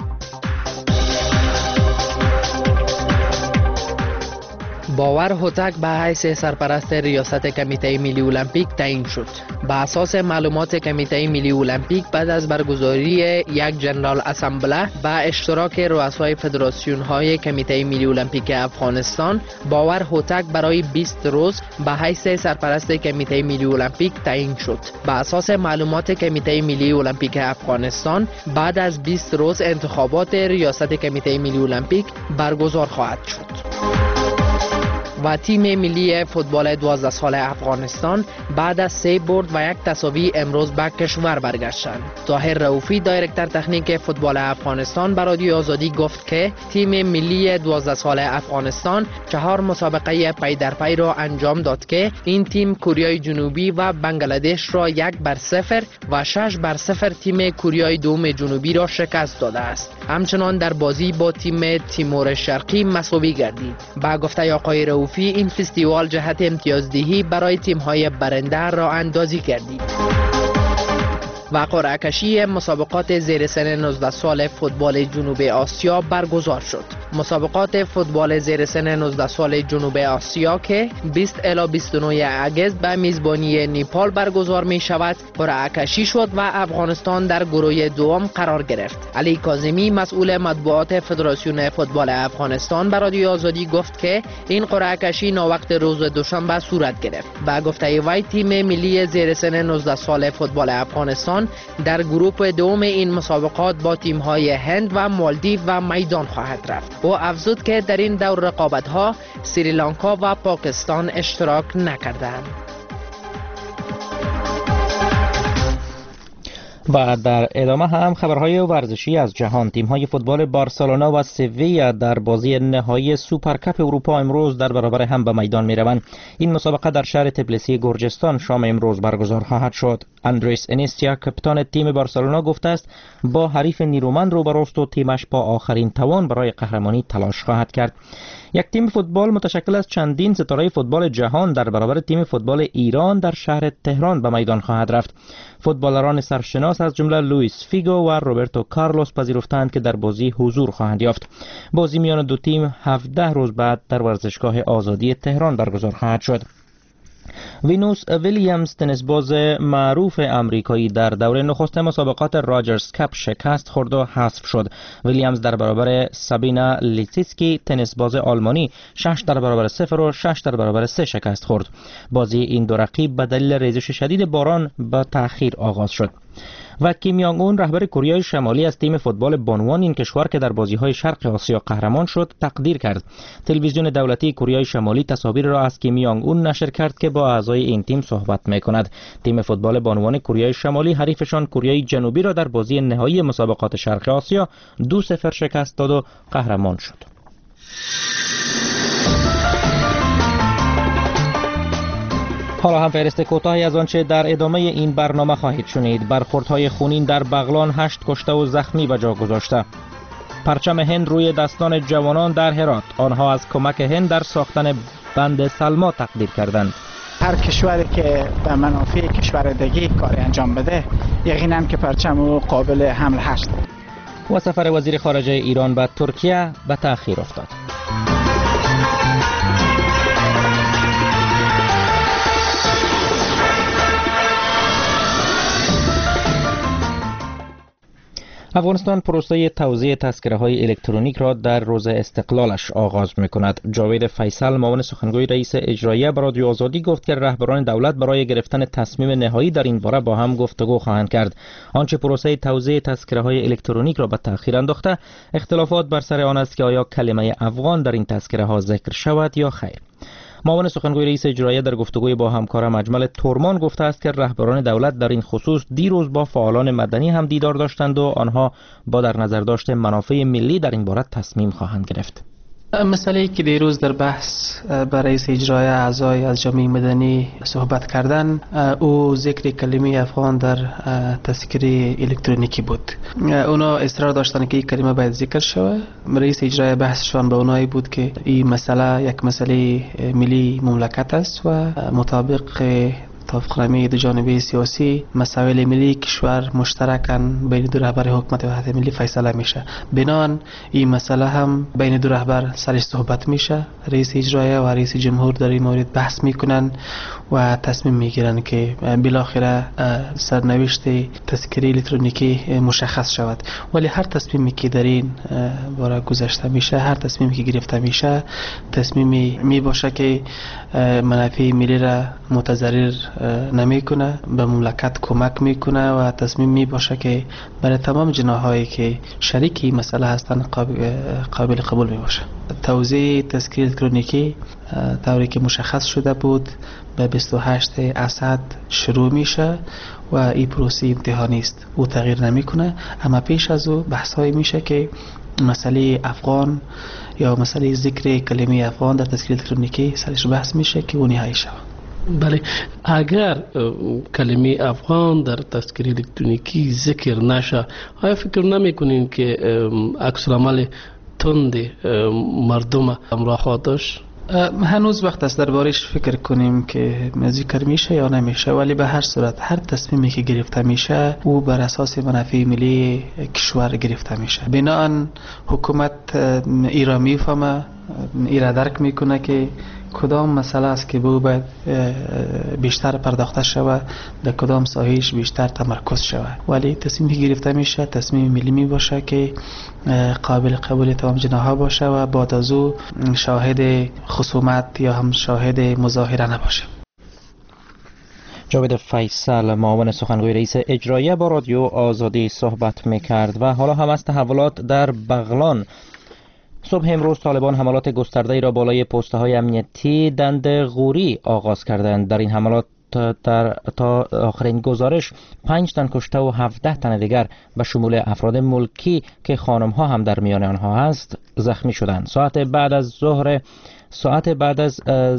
باور هوتک به حیث سرپرست ریاست کمیته ملی المپیک تعیین شد. به اساس معلومات کمیته ملی المپیک بعد از برگزاری یک جنرال اسمبله با اشتراک رؤسای فدراسیون های کمیته ملی المپیک افغانستان، باور هوتک برای بیست روز به حیث سرپرست کمیته ملی المپیک تعیین شد. به اساس معلومات کمیته ملی المپیک افغانستان بعد از بیست روز انتخابات ریاست کمیته ملی المپیک برگزار خواهد شد. و تیم ملی فوتبال دوازده ساله افغانستان بعد از سه برد و یک تساوی امروز به کشور برگشتند. طاهر رؤوفی دایرکتور تکنیک فوتبال افغانستان به رادیو آزادی گفت که تیم ملی دوازده ساله افغانستان چهار مسابقه پی در پی را انجام داد که این تیم کوریای جنوبی و بنگلادش را یک بر صفر و شش بر صفر تیم کوریای دوم جنوبی را شکست داده است. همچنان در بازی با تیم تیمور شرقی مساوی گردید. با گفته آقای رؤوفی این فستیوال جهت امتیازدهی برای تیم‌های برنده راه اندازی گردید. و قرعه کشی مسابقات زیر سن نوزده سال فوتبال جنوب آسیا برگزار شد. مسابقات فوتبال زیر سن نوزده سال جنوب آسیا که بیست الی بیست و نه اگست به میزبانی نیپال برگزار می شود قرعه کشی شد و افغانستان در گروه دوم قرار گرفت. علی کاظمی مسئول مطبوعات فدراسیون فوتبال افغانستان به رادیو آزادی گفت که این قرعه کشی ناوقت روز دوشنبه صورت گرفت. با گفته وی تیم ملی زیر سن نوزده سال فوتبال افغانستان در گروه دوم این مسابقات با تیم‌های هند و مالدیو و میدان خواهد رفت. او افزود که در این دور رقابت‌ها سریلانکا و پاکستان اشتراک نکردند. و در ادامه هم خبرهای ورزشی از جهان. تیم‌های فوتبال بارسلونا و سویا در بازی نهایی سوپرکاپ اروپا امروز در برابر هم به میدان می‌روند. این مسابقه در شهر تبلیسی گرجستان شام امروز برگزار خواهد شد. اندرس انیستیا کاپیتان تیم بارسلونا گفته است با حریف نیرومند روبروست و تیمش با آخرین توان برای قهرمانی تلاش خواهد کرد. یک تیم فوتبال متشکل از چندین ستاره فوتبال جهان در برابر تیم فوتبال ایران در شهر تهران به میدان خواهد رفت. فوتبالران سرشناس از جمله لوئیس فیگو و روبرتو کارلوس پذیرفتند که در بازی حضور خواهند یافت. بازی میان دو تیم هفده روز بعد در ورزشگاه آزادی تهران برگزار خواهد شد. وینوس ویلیامز تنیسباز معروف آمریکایی در دوره نخست مسابقات راجرز کپ شکست خورد و حذف شد. ویلیامز در برابر سابینا لیتسکی تنیسباز آلمانی شش در برابر صفر و شش در برابر سه شکست خورد. بازی این دو رقیب به دلیل ریزش شدید باران به تأخیر آغاز شد. و کیم یانگ اون رهبر کره شمالی از تیم فوتبال بانوان این کشور که در بازی‌های شرق آسیا قهرمان شد تقدیر کرد. تلویزیون دولتی کره شمالی تصاویر را از کیم یانگ اون نشر کرد که با اعضای این تیم صحبت می‌کند. تیم فوتبال بانوان کره شمالی حریفشان کره جنوبی را در بازی نهایی مسابقات شرق آسیا دو صفر شکست داد و قهرمان شد. حالا هم فهرست کوتاهی از آنچه در ادامه این برنامه خواهید شنید. برخوردهای خونین در بغلان هشت کشته و زخمی به جا گذاشته. پرچم هند روی دستان جوانان در هرات. آنها از کمک هند در ساختن بند سلما تقدیر کردند. هر کشوری که به منافع کشور دیگه کار انجام بده یقینا که پرچم او قابل حمل هست. و سفر وزیر خارجه ایران به ترکیه به تأخیر افتاد. افغانستان پروسه توزیع تذکره‌های الکترونیک را در روز استقلالش آغاز می‌کند. جاوید فیصل معاون سخنگوی رئیس اجراییه به رادیو آزادی گفت که رهبران دولت برای گرفتن تصمیم نهایی در این باره با هم گفتگو خواهند کرد. آنچه پروسه توزیع تذکره‌های الکترونیک را به تأخیر انداخته، اختلافات بر سر آن است که آیا کلمه افغان در این تذکره‌ها ذکر شود یا خیر. معاون سخنگوی رئیس اجراییه در گفتگوی با همکارم اجمل تورمان گفته است که رهبران دولت در این خصوص دیروز با فعالان مدنی هم دیدار داشتند و آنها با در نظر داشت منافع ملی در این باره تصمیم خواهند گرفت. مسئله که دیروز در بحث با رئیس اجرایی اعضای از جامعه مدنی صحبت کردن او ذکر کلمه افغان در تذکره الکترونیکی بود. اونا اصرار داشتن که این کلمه باید ذکر شود. رئیس اجرایی بحثشان به اونایی بود که این مسئله یک مسئله ملی مملکت است و مطابق توافقنامه دو جانبه سیاسی مسائل ملی کشور مشترکاً بین دو رهبر حکومت وحدت ملی فیصله میشه. بنان این مسئله هم بین دو رهبر سرش صحبت میشه. رئیس اجرایی و رئیس جمهور در این مورد بحث میکنن و تصمیم میگیرن که بالاخره سرنوشت تذکره الکترونیکی مشخص شود. ولی هر تصمیمی که در این باره گذاشته میشه، هر تصمیمی که گرفته میشه، تصمیمی می باشه که منافع ملی را متضرر نمیکنه، به مملکت کمک میکنه و تصمیم می باشه که برای تمام جناحایی که شریک این مسئله هستن قابل, قابل قبول می باشه. توزیع تذکره الکترونیکی طوری که مشخص شده بود به بیست و هشت اسد شروع میشه و این پروسه امتحانی است، او تغییر نمیکنه. اما پیش از او بحث های میشه که مسئله افغان یا مسئله ذکر کلمه افغان در تذکره الکترونیکی سرش بحث میشه که اون نهایی شود. بله، اگر کلمه افغان در تذکره الکترونیکی ذکر نشه، آیا فکر نمیکنین که عکس العمل تند مردم همراه خواهد داشت؟ هنوز وقت است دربارش فکر کنیم که ذکر میشه یا نمیشه، ولی به هر صورت هر تصمیمی که گرفته میشه او بر اساس منافع ملی کشور گرفته میشه. بنابراین حکومت ایران میفهمه، ایران درک میکنه که کدام مسئله است که به باید بیشتر پرداخته شود، در کدام ساحهش بیشتر تمرکز شود. ولی تصمیمی که گرفته میشه تصمیم ملی می باشه که قابل قبول تمام جناح‌ها باشه و بعد از او شاهد خصومت یا هم شاهد مظاهره نباشه. جاوید فیصل معاون سخنگوی رئیس اجراییه با رادیو آزادی صحبت میکرد. و حالا هم از تحولات در بغلان. صبح امروز طالبان حملات گسترده‌ای را بالای پست‌های امنیتی دنده غوری آغاز کردند. در این حملات در تا آخرین گزارش پنج تن کشته و هفده تن دیگر به شمول افراد ملکی که خانم‌ها هم در میان آنها هست زخمی شدند. ساعت بعد از ظهر ساعت بعد از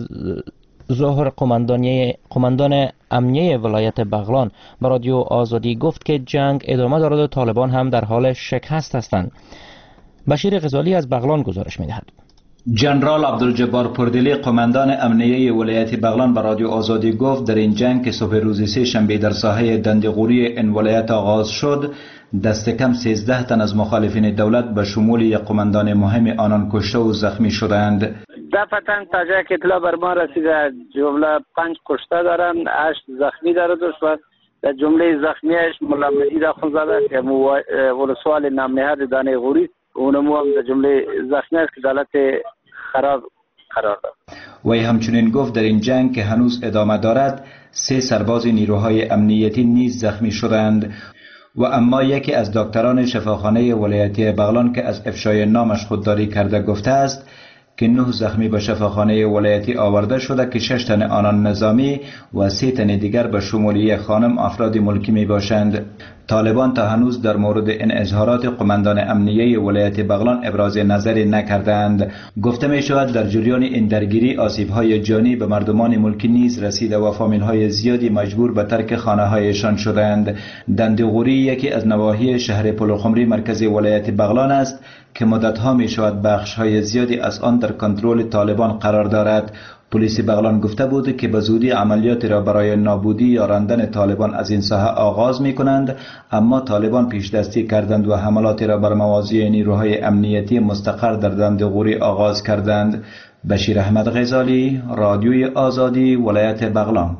ظهر قماندانی قماندان امنیه ولایت بغلان به رادیو آزادی گفت که جنگ ادامه دارد و طالبان هم در حال شکست هستند. بشیر غزالی از بغلان گزارش می‌دهد. جنرال عبدالجبار پردلی قماندان امنیه ولایت بغلان به رادیو آزادی گفت در این جنگ که صبح روز سه شنبه در ساحه دندغوری این ولایت آغاز شد، دست کم سیزده تن از مخالفین دولت به شمول یک قماندان مهم آنان کشته و زخمی شدند. دفعتا تا جایی که اطلاع بر ما رسیده جمله پنج کشته دارن، هشت زخمی داره دوست و در جمله زخمیش مولا مجید اخونزاده که ولسوال نامنهاد دانه غوری اونمو هم در جمله زخمی است که حالت خراب قرار داد. وی همچنین گفت در این جنگ که هنوز ادامه دارد سه سرباز نیروهای امنیتی نیز زخمی شدند و اما یکی از دکتران شفاخانه ولایتی بغلان که از افشای نامش خودداری کرده گفته است که نه زخمی به شفاخانه ولایتی آورده شده که شش تن آنان نظامی و سه تن دیگر به شمول یک خانم افراد ملکی می باشند. طالبان تا هنوز در مورد این اظهارات قماندان امنیه ولایت بغلان ابراز نظری نکردند. گفته می شود در جریان این درگیری آسیب‌های جانی به مردمان ملکی نیز رسیده و فامیل‌های زیادی مجبور به ترک خانه‌هایشان شدند. دندغوری یکی از نواحی شهر پلخمری مرکز ولایت بغلان است که مدت‌ها می شود بخش‌های زیادی از آن در کنترل طالبان قرار دارد. پلیس بغلان گفته بود که به زودی عملیات را برای نابودی یا راندن طالبان از این ساحه آغاز می کنند، اما طالبان پیش دستی کردند و حملات را بر مواضع نیروهای امنیتی مستقر در دندغوری آغاز کردند. بشیر احمد غزالی، رادیوی آزادی، ولایت بغلان.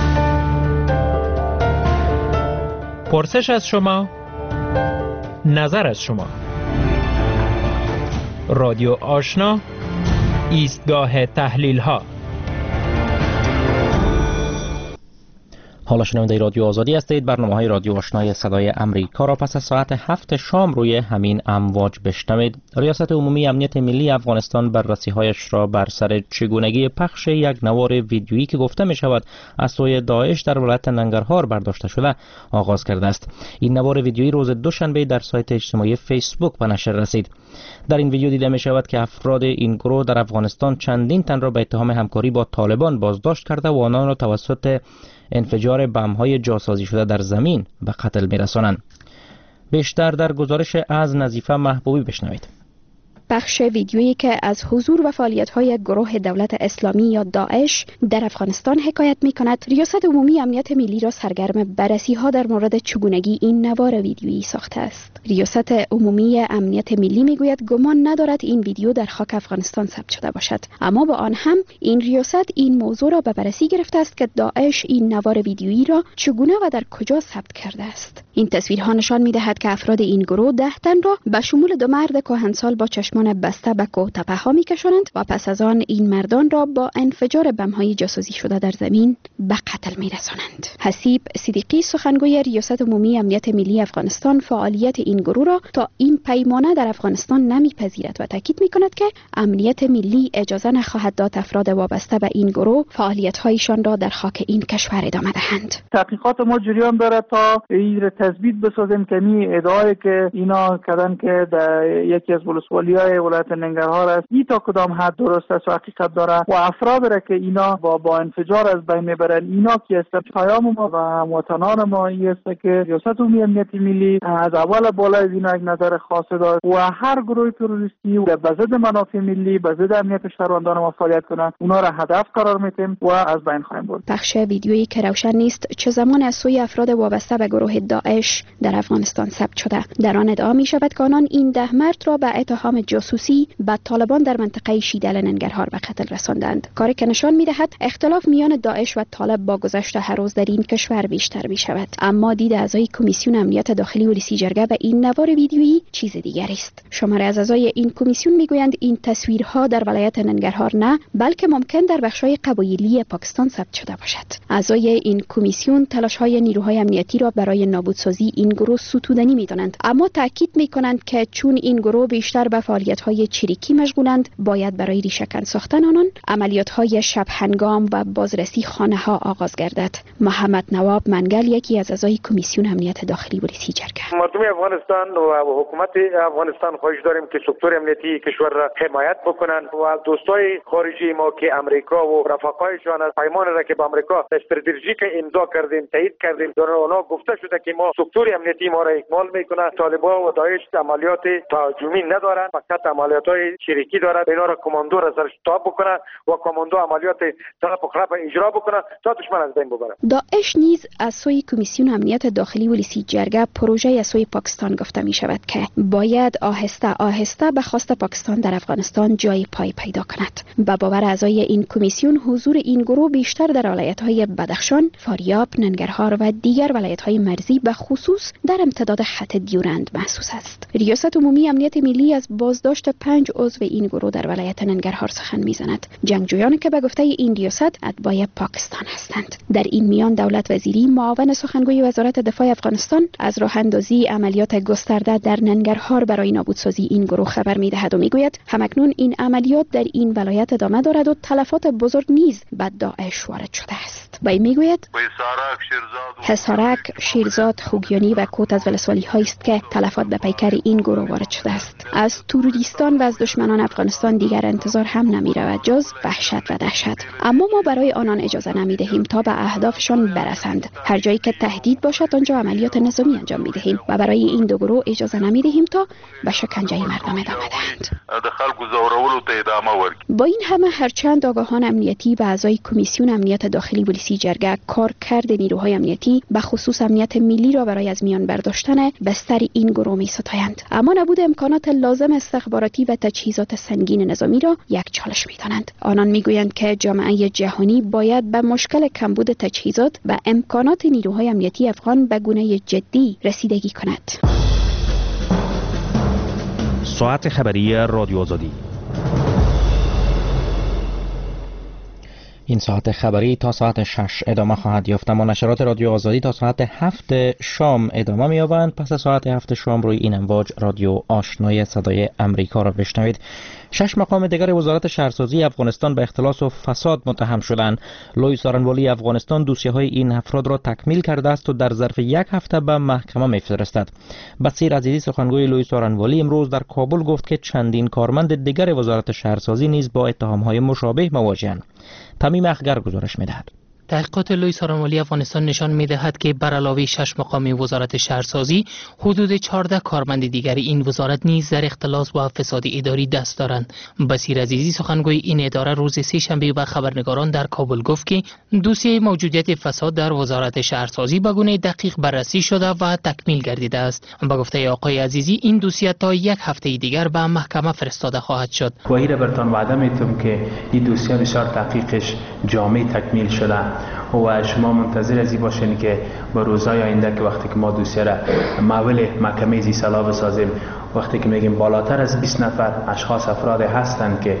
پرسش از شما، نظر از شما. رادیو آشنا، ایستگاه تحلیل ها. حالا شنونده رادیو آزادی هستید. برنامه های رادیو آشنای صدای امریکا را پس از ساعت هفت شام روی همین امواج بشنوید. ریاست عمومی امنیت ملی افغانستان بررسی هایش را بر سر چگونگی پخش یک نوار ویدیویی که گفته می شود از سوی داعش در ولایت ننگرهار برداشته شده آغاز کرده است. این نوار ویدیویی روز دوشنبه در سایت اجتماعی فیسبوک به نشر رسید. در این ویدیو دیده می شود که افراد این گروه در افغانستان چندین تن را به اتهام همکاری با طالبان بازداشت کرده و آنان را توسط انفجار بم‌های جاسازی شده در زمین به قتل می‌رسانند. بیشتر در گزارش از نظیفه محبوبی بشنوید. بخش ویدیویی که از حضور و فعالیت‌های گروه دولت اسلامی یا داعش در افغانستان حکایت می‌کند، ریاست عمومی امنیت ملی را سرگرم بررسی‌ها در مورد چگونگی این نوار ویدیویی ساخته است. ریاست عمومی امنیت ملی می‌گوید گمان ندارد این ویدیو در خاک افغانستان ثبت شده باشد، اما با آن هم این ریاست این موضوع را به بررسی گرفته است که داعش این نوار ویدیویی را چگونه و در کجا ثبت کرده است. این تصویرها نشان می‌دهد که افراد این گروه ده تن را به شمول دو مرد کهنسال با چشمان بسته به کوه تپه ها می‌کشانند و پس از آن این مردان را با انفجار بم‌های جاسوسی شده در زمین به قتل می‌رسانند. حسیب صدیقی سخنگوی ریاست عمومی امنیت ملی افغانستان فعالیت این گروه را تا این پیمانه در افغانستان نمی‌پذیرد و تاکید می‌کند که امنیت ملی اجازه نخواهد داد افراد وابسته به این گروه فعالیت‌هایشان را در خاک این کشور ادامه دهند. تحقیقات ما جریان دارد تا این تثبیت بسازیم که می ادعایی که اینا کردن که در یکی از ولسوالی‌های ولایت ننگرهار است این تا کدام حد درست است و حقیقت داره و افراد را که اینا با با انفجار از بین میبرن اینا کی است. پیام ما و هموطنان ما این است که ریاست عمومی امنیت ملی از اول بالا از اینا یک نظر خاص دارد و هر گروه تروریستی و به ضد منافع ملی به ضد امنیت شهروندان ما فعالیت کنند اونا را هدف قرار میدیم و از بین خواهیم برد. بخش ویدیویی که روشن نیست چه زمان از سوی افراد وابسته به گروه داعش در افغانستان ثبت شده. در آن ادعا می شود که آنان این ده مرد را به اتهام جاسوسی به طالبان در منطقه شیدل ننگرهار به قتل رساندند، کاری که نشان می‌دهد اختلاف میان داعش و طالب با گذشت هر روز در این کشور بیشتر می‌شود. اما دید اعضای کمیسیون امنیت داخلی و رئیس جرگه به این نوار ویدیویی چیز دیگری است. شماره از اعضای این کمیسیون میگویند این تصویرها در ولایت ننگرهار نه بلکه ممکن در بخش‌های قبایلی پاکستان ثبت شده باشد. اعضای این کمیسیون تلاش‌های نیروهای امنیتی را برای نابودسازی این گروه ستودنی می‌دانند، اما تاکید می‌کنند که چون این گروه بیشتر به فعالیت‌های چریکی مشغولند باید برای ریشه‌کن ساختن آنان عملیات‌های شب هنگام و بازرسی خانه‌ها آغاز گردد. محمد نواب منگل یکی از اعضای کمیسیون امنیت داخلی و رئیس جرگه. مردم افغانستان و حکومت افغانستان خواهش داریم که سکتور امنیتی کشور را حمایت بکنند و دوستای خارجی ما که امریکا و رفقایشان از پیمان را که با امریکا استراتژیک امضا کردیم تایید کردیم در آنها گفته شده که ما سکتور امنیتی ما را اکمال میکنه. طالبان و داعش عملیات تهاجمی ندارند، فقط خط عملیات‌های چریکی دارد، اینا را کماندو را سرش تاب بکنه و کماندو عملیات طرف و خراب اجرا بکنه تا دشمن از بین ببره. داعش نیز از سوی کمیسیون امنیت داخلی ولسی جرگه پروژه از سوی پاکستان گفته می شود که باید آهسته آهسته به خواست پاکستان در افغانستان جای پای پیدا کند. به باور اعضای این کمیسیون حضور این گروه بیشتر در ولایت‌های بدخشان، فاریاب، ننگرهار و دیگر ولایت‌های مرزی به خصوص در امتداد خط دیورند محسوس است. ریاست عمومی امنیت ملی از بازداشت پنج عضو این گروه در ولایت ننگرهار سخن می‌زند. جنگجویان که به گفته این ریاست اتباع پاکستان هستند. در این میان دولت وزیری معاون سخنگوی وزارت دفاع افغانستان از راه اندازی عملیات گسترده در ننگرهار برای نابودسازی این گروه خبر می‌دهد و می‌گوید همکنون این عملیات در این ولایت ادامه دارد و تلفات بزرگ نیز به داعش وارد شده است. وی می‌گوید حصارک، شیرزاد، خوگیانی و کوت از ولسوالی‌هایی است که تلفات به پیکر این گروه وارد شده است. از تروریستان و از دشمنان افغانستان دیگر انتظار هم نمی‌رود جز وحشت و دهشت. اما ما برای آنان اجازه نمی‌دهیم تا به اهدافشان برسند. هر جایی که تهدید باشد آنجا عملیات نظامی انجام می‌دهیم و برای این دو گروه اجازه نمی‌دهیم تا به شکنجه مردم ادامه دهند. با این همه هرچند آگاهان امنیتی و اعضای کمیسیون امنیت داخلی ولسی جرگه کارکرد نیروهای امنیتی به خصوص امنیت ملی را برای از میان برداشتن بستر این گروه می‌ستایند، اما نبود امکانات لازم استخباراتی و تجهیزات سنگین نظامی را یک چالش می‌دانند. آنان می‌گویند که جامعه جهانی باید به مشکل کمبود تجهیزات و امکانات نیروهای امنیتی افغان به گونه جدی رسیدگی کند. ساعت خبری رادیو آزادی. این ساعت خبری تا ساعت شش ادامه خواهد یافت، اما نشرات رادیو آزادی تا ساعت هفت شام ادامه می‌یابند. پس از ساعت هفت شام روی این امواج رادیو آشنای صدای امریکا را بشنوید. شش مقام دیگر وزارت شهرسازی افغانستان به اختلاس و فساد متهم شدند. لوی سارنوالی افغانستان دوسیه‌های این افراد را تکمیل کرده است و در ظرف یک هفته به محکمه می‌فرستد. بصیر عزیزی سخنگوی لوی سارنوالی امروز در کابل گفت که چندین کارمند دیگر وزارت شهرسازی نیز با اتهام‌های مشابه مواجه‌اند. تمیم اخگر گزارش می‌دهد. تحقیقات لوی سارنوالی افغانستان نشان می‌دهد که بر علاوه شش مقام وزارت شهرسازی حدود چهارده کارمند دیگر این وزارت نیز در اختلاس و فساد اداری دست دارند. بصیر عزیزی سخنگوی این اداره روز سه شنبه به خبرنگاران در کابل گفت که دوسیه موجودیت فساد در وزارت شهرسازی به گونه دقیق بررسی شده و تکمیل گردیده است. با گفته آقای عزیزی این دوسیه تا یک هفته دیگر به محکمه فرستاده خواهد شد. و این برتون وعده میتونم که این دوسیه بسیار تحقیقش جامع تکمیل شده و شما منتظر ازی باشین که با روزهای آینده که وقتی که ما دوسیه را محول محکمه زی صلاح بسازیم، وقتی که میگیم بالاتر از بیست نفر اشخاص افراد هستند که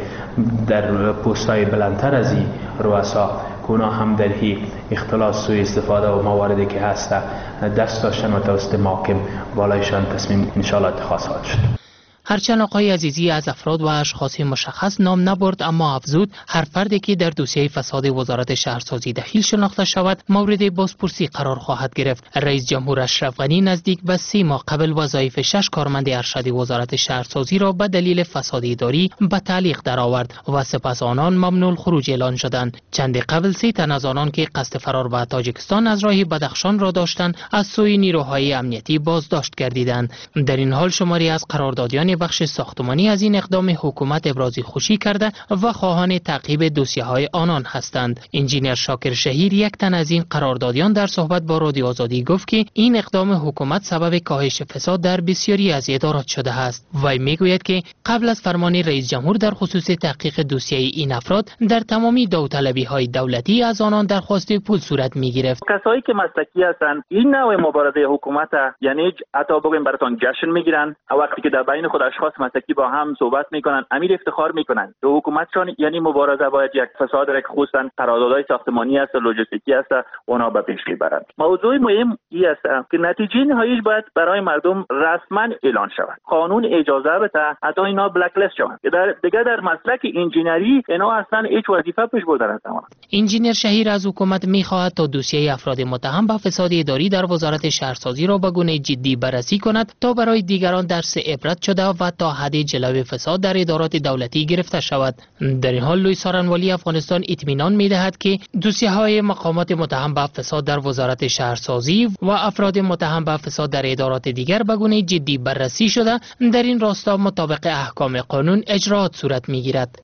در پست‌های بلندتر از این رؤسا کونا هم در هی اختلاس سوء استفاده و مواردی که هست دست داشتن و توسط محکم بالایشان تصمیم انشاءالله اتخاذ خواهد شد. هرچند آقای عزیزی از افراد و اشخاص مشخص نام نبرد، اما افزود هر فردی که در دوسیه فساد وزارت شهرسازی دخیل شناخته شود مورد بازپرسی قرار خواهد گرفت. رئیس جمهور اشرف غنی نزدیک به سه ماه قبل وظایف شش کارمند ارشد وزارت شهرسازی را به دلیل فساد اداری به تعلیق درآورد و سپس آنان ممنوع الخروج اعلان شدند. چند قبل سه تن از آنان که قصد فرار به تاجیکستان از راه بدخشان را داشتند از سوی نیروهای امنیتی بازداشت گردیدند. در این حال شماری از قراردادیان بخش ساختمانی از این اقدام حکومت ابراز خوشی کرده و خواهان تعقیب دوسیه‌های آنان هستند. انجینیر شاکر شهیر یک تن از این قراردادیان در صحبت با رادیو آزادی گفت که این اقدام حکومت سبب کاهش فساد در بسیاری از ادارات شده است. وی میگوید که قبل از فرمان رئیس جمهور در خصوص تحقیق دوسیه این افراد در تمامی داوطلبی‌های دولتی از آنان درخواست پول صورت می‌گرفت. کسایی که مسلکی هستند این نوع مبارزه حکومت یعنی حتی بگیم براتون جشن میگیرن وقتی که در بین خود اشخاص مسلکی با هم صحبت میکنن امیر افتخار میکنن. دو حکومتشان یعنی مبارزه باید یک فساد را که خصوصا قراردادهای ساختمانی است و لوجستیکی است اونا به پیش ببرند. موضوع مهم این است که نتیجه نهاییش باید برای مردم رسما اعلان شود. قانون اجازه بده حتی اینا بلک لیست شوند. در دیگه در مسلک انجینری اینا اصلا هیچ وظیفه پیش بردن نمی‌کنن. انجینیر شهیر از حکومت میخواهد تا دوسیه افراد متهم به فساد اداری در وزارت شهرسازی را به گونه جدی بررسی کند تا برای دیگران درس عبرت شده و تا حد جلوی فساد در ادارات دولتی گرفته شود. در این حال لوی سارنوالی افغانستان اطمینان می‌دهد که دوسیه‌های مقامات متهم به فساد در وزارت شهرسازی و افراد متهم به فساد در ادارات دیگر به گونه جدی بررسی شده در این راستا مطابق احکام قانون اجرات صورت می‌گیرد.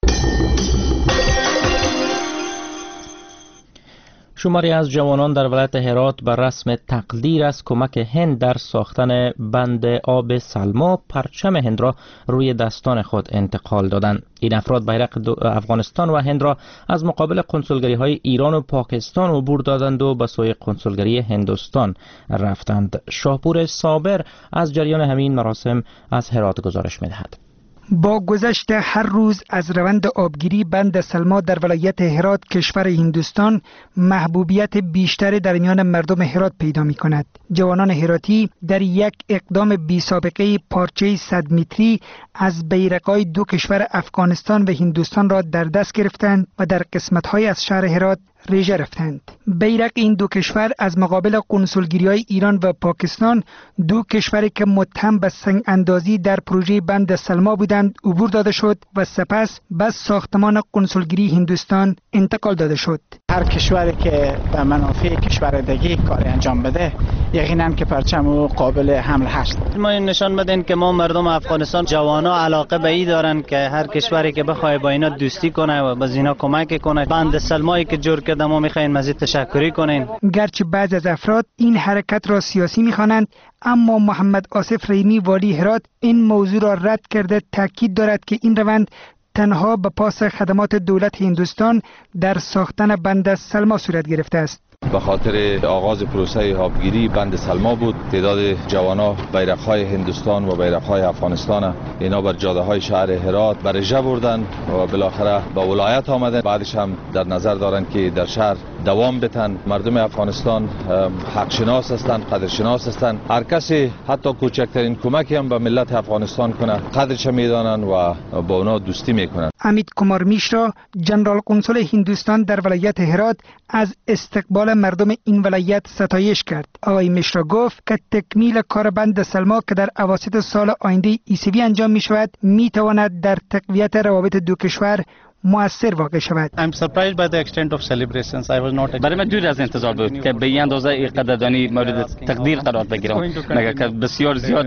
شماری از جوانان در ولایت هرات بر رسم تقدیر از کمک هند در ساختن بند آب سلما پرچم هند را روی دستان خود انتقال دادند. این افراد بیرق افغانستان و هند را از مقابل کنسولگری های ایران و پاکستان عبور دادند و به سوی کنسولگری هندوستان رفتند. شاپور صابر از جریان همین مراسم از هرات گزارش می‌دهد. با گذشت هر روز از روند آبگیری بند سلما در ولایت هرات کشور هندوستان محبوبیت بیشتری در میان مردم هرات پیدا می کند. جوانان هراتی در یک اقدام بی سابقه پارچه صد متری از بیرق‌های دو کشور افغانستان و هندوستان را در دست گرفتند و در قسمت‌های از شهر هرات ریژه رفتند. بیرق این دو کشور از مقابل قنسولگری‌های ایران و پاکستان، دو کشوری که متهم به سنگ اندازی در پروژه بند سلما بودند، عبور داده شد و سپس به ساختمان قنسولگری هندوستان انتقال داده شد. هر کشوری که به منافع کشور دیگه کار انجام بده یقینا که پرچم او قابل حمل هست. ما این نشان بدین که ما مردم افغانستان جوانا علاقه به این دارن که هر کشوری که بخواد با اینا دوستی کنه و به اینا کمک کنه. بند سلمایی که جور کرده ما میخوایم مزید تشکری کنین. گرچه بعض از افراد این حرکت را سیاسی میخوانند، اما محمد آصف ریمی والی هرات این موضوع را رد کرده تاکید دارد که این روند تنها به پاس خدمات دولت هندوستان در ساختن بند سلما صورت گرفته است. به خاطر آغاز پروسه آبگیری بند سلما بود. تعداد جوانا بیرق‌های هندوستان و بیرق‌های افغانستان اینا بر جاده‌های شهر هرات برجه بردن و بالاخره به ولایت آمدن. بعدش هم در نظر دارن که در شهر دوام بتن. مردم افغانستان حق شناس هستند، قدر شناس هستند. هر کسی حتی کوچکترین کمکی هم به ملت افغانستان کنه قدرش میدانن و با اونا دوستی میکنن. امید کمار میشرا، جنرال قنسول هندوستان در ولایت هرات، از استقبال مردم این ولایت ستایش کرد. آقای میشرا گفت که تکمیل کار بند سلما که در اواسط سال آینده عیسوی انجام می شود می تواند در تقویت روابط دو کشور مؤثر واقع شود. I'm surprised by the extent of celebrations. I was not. برای من دور از انتظار بود که به این اندازه قدردانی مورد تقدیر قرار بگیرم. مگر که بسیار زیاد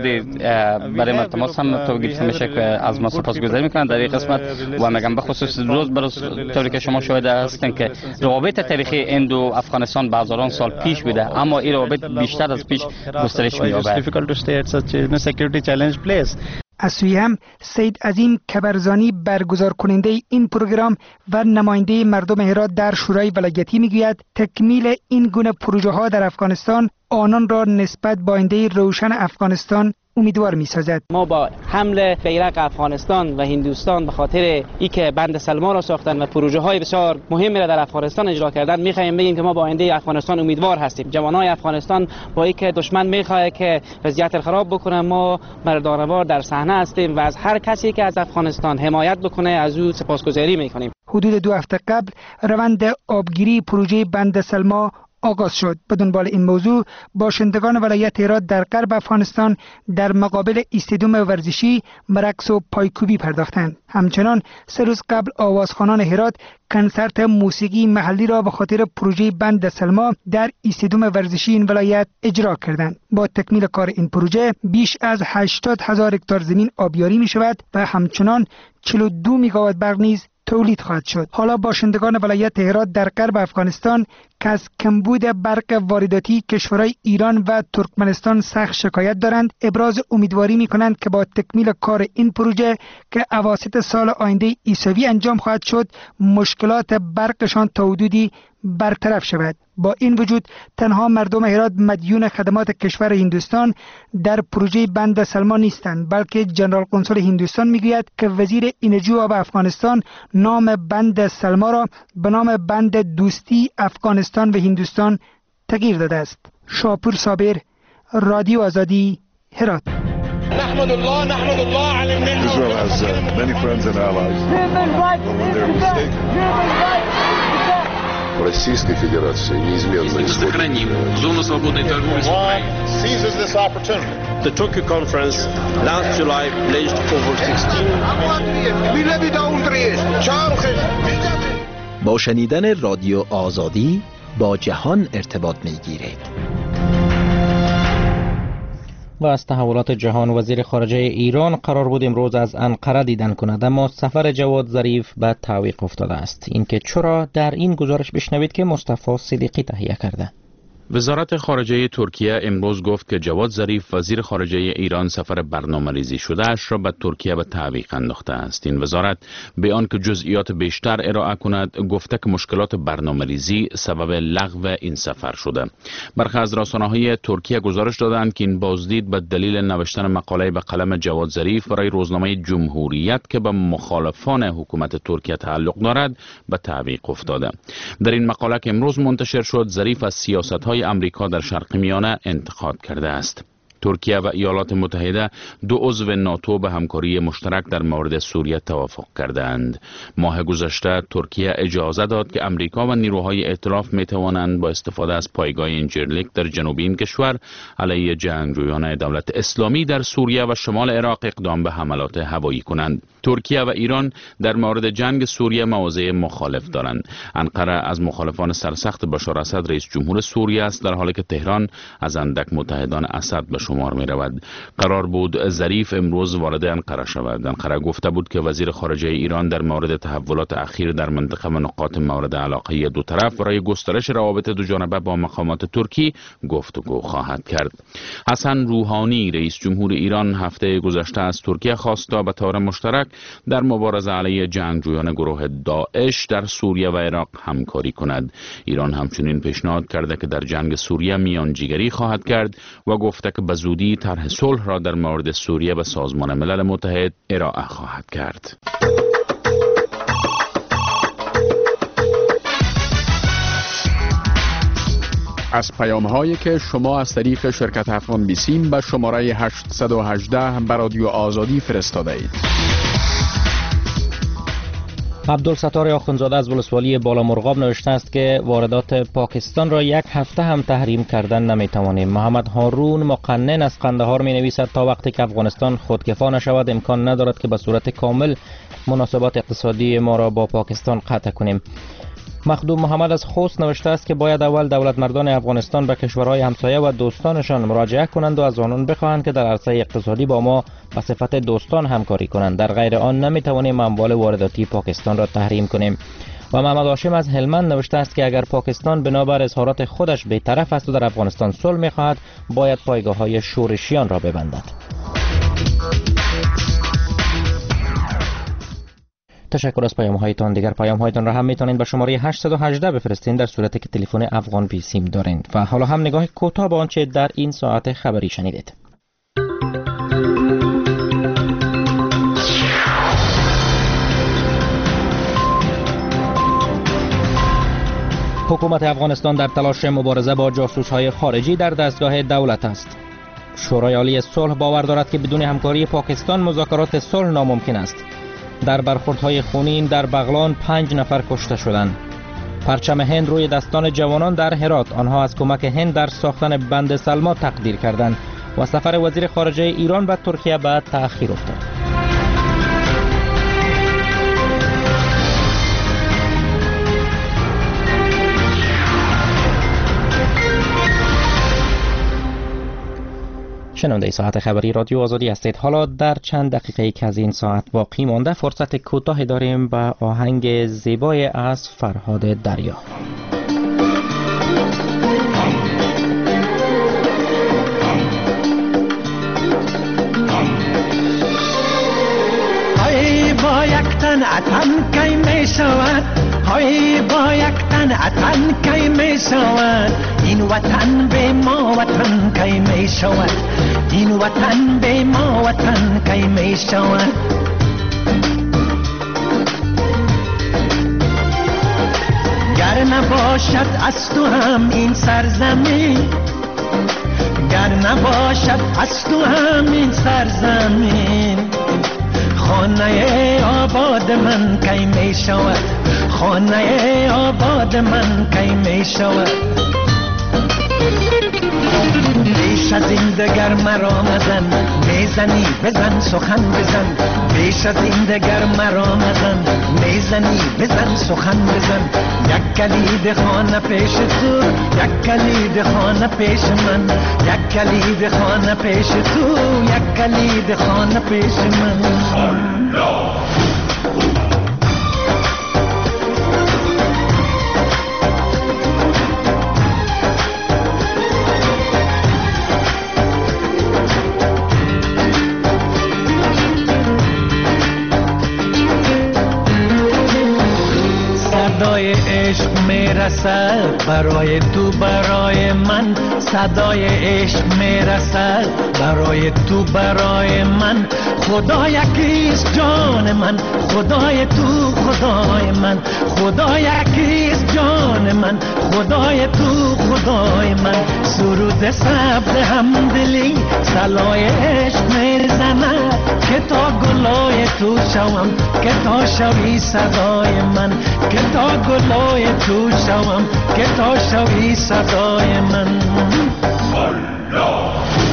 برای من تماس هم تو گفته میشه که از ما سپاسگزاری میکنم در این قسمت و میگم به خصوص روز به روز طوری که شما شاهد هستین که روابط تاریخی هند و افغانستان به هزاران سال پیش بوده، اما این روابط بیشتر از پیش گسترش می‌یابد. Difficult to stay at such a security challenge place. از سوی هم سید عظیم کبرزانی برگزار کننده این پروگرام و نماینده مردم هرات در شورای ولایتی میگوید تکمیل این گونه پروژه ها در افغانستان آنان را نسبت به آینده روشن افغانستان امیدوار می سازد. ما با حمل بیرق افغانستان و هندوستان به خاطر اینکه بند سلما را ساختن و پروژه های بسیار مهمی را در افغانستان اجرا کردن می‌خوایم بگیم که ما با آینده افغانستان امیدوار هستیم. جوانای افغانستان با اینکه دشمن می‌خواد که وضعیت خراب بکنه، ما مردانوار در صحنه هستیم و از هر کسی که از افغانستان حمایت بکنه از او سپاسگزاری می‌کنیم. حدود دو هفته قبل روند آبگیری پروژه بند سلما آغاز شد. به دنبال این موضوع باشندگان ولایت هرات در غرب افغانستان در مقابل استادیوم ورزشی رقص و پایکوبی پرداختند. همچنان سه روز قبل آوازخوانان هرات کنسرت موسیقی محلی را به خاطر پروژه بند سلما در استادیوم ورزشی این ولایت اجرا کردند. با تکمیل کار این پروژه بیش از هشتاد هزار هکتار زمین آبیاری می شود و همچنان چهل و دو میگاوات برق نیز تولید خواهد شد. حالا باشندگان ولایت هرات در غرب افغانستان که از کمبود برق وارداتی کشورهای ایران و ترکمنستان سخت شکایت دارند، ابراز امیدواری می کنند که با تکمیل کار این پروژه که اواسط سال آینده عیسوی انجام خواهد شد، مشکلات برقشان تا حدودی برطرف شود. با این وجود تنها مردم هرات مدیون خدمات کشور هندوستان در پروژه بند سلما نیستند، بلکه جنرال قنسول هندوستان میگوید که وزیر انرژی و آب افغانستان نام بند سلما را به نام بند دوستی افغانستان و هندوستان تغییر داده است. شاپور صابر، رادیو آزادی، هرات. نحمد الله نحمد الله على النعمة. Israel has uh, many friends and allies. Human rights. Human rights. в Российской Федерации неизменно исходит. Сохраним зону свободной торговли с Украиной. The Tokyo Conference last July pledged over sixteen. با شنیدن رادیو آزادی با جهان ارتباط می‌گیرید. و از تحولات جهان، وزیر خارجه ایران قرار بود امروز از انقره دیدن کند، اما سفر جواد ظریف به تعویق افتاده است. اینکه چرا، در این گزارش بشنوید که مصطفی صدیقی تهیه کرده. وزارت خارجه ترکیه امروز گفت که جواد ظریف وزیر خارجه ایران سفر برنامه‌ریزی شده اش را به ترکیه به تعویق انداخته است. این وزارت به آنکه جزئیات بیشتر ارائه کند گفته که مشکلات برنامه‌ریزی سبب لغو این سفر شده. برخی از رسانه‌های ترکیه گزارش دادند که این بازدید به دلیل نوشتن مقاله به قلم جواد ظریف برای روزنامه جمهوریت که به مخالفان حکومت ترکیه تعلق دارد به تعویق افتاده. در این مقاله که امروز منتشر شد، ظریف از سیاست‌های امریکا در شرق میانه انتقاد کرده است. ترکیه و ایالات متحده دو عضو ناتو به همکاری مشترک در مورد سوریه توافق کردند. ماه گذشته ترکیه اجازه داد که امریکا و نیروهای ائتلاف می توانند با استفاده از پایگاه اینجرلیک در جنوب این کشور علیه جنگجویان دولت اسلامی در سوریه و شمال عراق اقدام به حملات هوایی کنند. ترکیه و ایران در مورد جنگ سوریه مواضع مخالف دارند. انقره از مخالفان سرسخت بشار اسد رئیس جمهور سوریه است، در حالی که تهران از اندک متحدان اسد به شمار می رود. قرار بود ظریف امروز وارد انقره شود. انقره گفته بود که وزیر خارجه ایران در مورد تحولات اخیر در منطقه و نقاط مورد علاقه دو طرف برای گسترش روابط دو جانبه با مقامات ترکی گفتگو خواهد کرد. حسن روحانی رئیس جمهور ایران هفته گذشته از ترکیه خواست تا به طور مشترک در مبارزه علیه جنگجویان گروه داعش در سوریه و عراق همکاری کند. ایران همچنین پیشنهاد کرده که در جنگ سوریه میانجیگری خواهد کرد و گفته که به زودی طرح صلح را در مورد سوریه به سازمان ملل متحد ارائه خواهد کرد. از پیام هایی که شما از طریق شرکت افغان بیسیم به شماره هشتصد و هجده به رادیو آزادی فرستاده اید. عبدالستار آخوندزاده از ولسوالی بالامرغاب نوشته است که واردات پاکستان را یک هفته هم تحریم کردن نمیتوانیم. محمد هارون مقنن از قندهار می نویسد تا وقتی که افغانستان خودکفا نشود امکان ندارد که به صورت کامل مناسبات اقتصادی ما را با پاکستان قطع کنیم. مخدوم محمد از خوست نوشته است که باید اول دولت مردان افغانستان به کشورهای همسایه و دوستانشان مراجعه کنند و از آنان بخواهند که در عرصه اقتصادی با ما به صفت دوستان همکاری کنند. در غیر آن نمیتوانیم اموال وارداتی پاکستان را تحریم کنیم. و محمد هاشم از هلمند نوشته است که اگر پاکستان بنابر اظهارات خودش بی‌طرف است و در افغانستان صلح می‌خواهد، باید پایگاه‌های شورشیان را ببندد. تشکر از پیام هایتان. دیگر پیام هایتان را هم میتونید به شماره هشتصد و هجده بفرستین در صورتی که تلفن افغان بی سیم دارین. و حالا هم نگاه کوتاه به آنچه در این ساعت خبری شنیدید. حکومت افغانستان در تلاش مبارزه با جاسوس‌های خارجی در دستگاه دولت است. شورای عالی صلح باور دارد که بدون همکاری پاکستان مذاکرات صلح ناممکن است. در برخوردهای خونین در بغلان پنج نفر کشته شدند. پرچم هند روی دستان جوانان در هرات، آنها از کمک هند در ساختن بند سلما تقدیر کردند. و سفر وزیر خارجه ایران به ترکیه به تأخیر افتاد. شنونده ساعت خبری رادیو آزادی هستید. حالا در چند دقیقه که از این ساعت باقی مانده فرصت کوتاهی داریم با آهنگ زیبای از فرهاد دریا. های با یک تن اتن کی می شود، های با یک تن اتن کی می شود، این وطن به ما وطن کی می شود، این وطن به ما وطن کی می شود. گر نباشد از تو هم این سرزمین، گر نباشد از تو هم این سرزمین، خانه آباد من کی می شود، خانه آباد من کی می شود بیش از این دگر مرا مزن میزنی بزن سخن بزن بیش از این دگر مرا مزن میزنی بزن سخن بزن یک کلید خانه پیش تو یک کلید خانه پیش من یک کلید خانه پیش تو یک کلید خانه پیش من صدای عشق میرسد برای تو برای من صدای عشق میرسد برای تو برای من خدا یکیست جان من خدای تو خدای من خدا یکیست جان من خدای تو خدای من سرود سبز همدلی صلای عشق میزند که تا گلای تو شوم که تا شوی صدای من که تا گلای تو شوم که تا شوی صدای من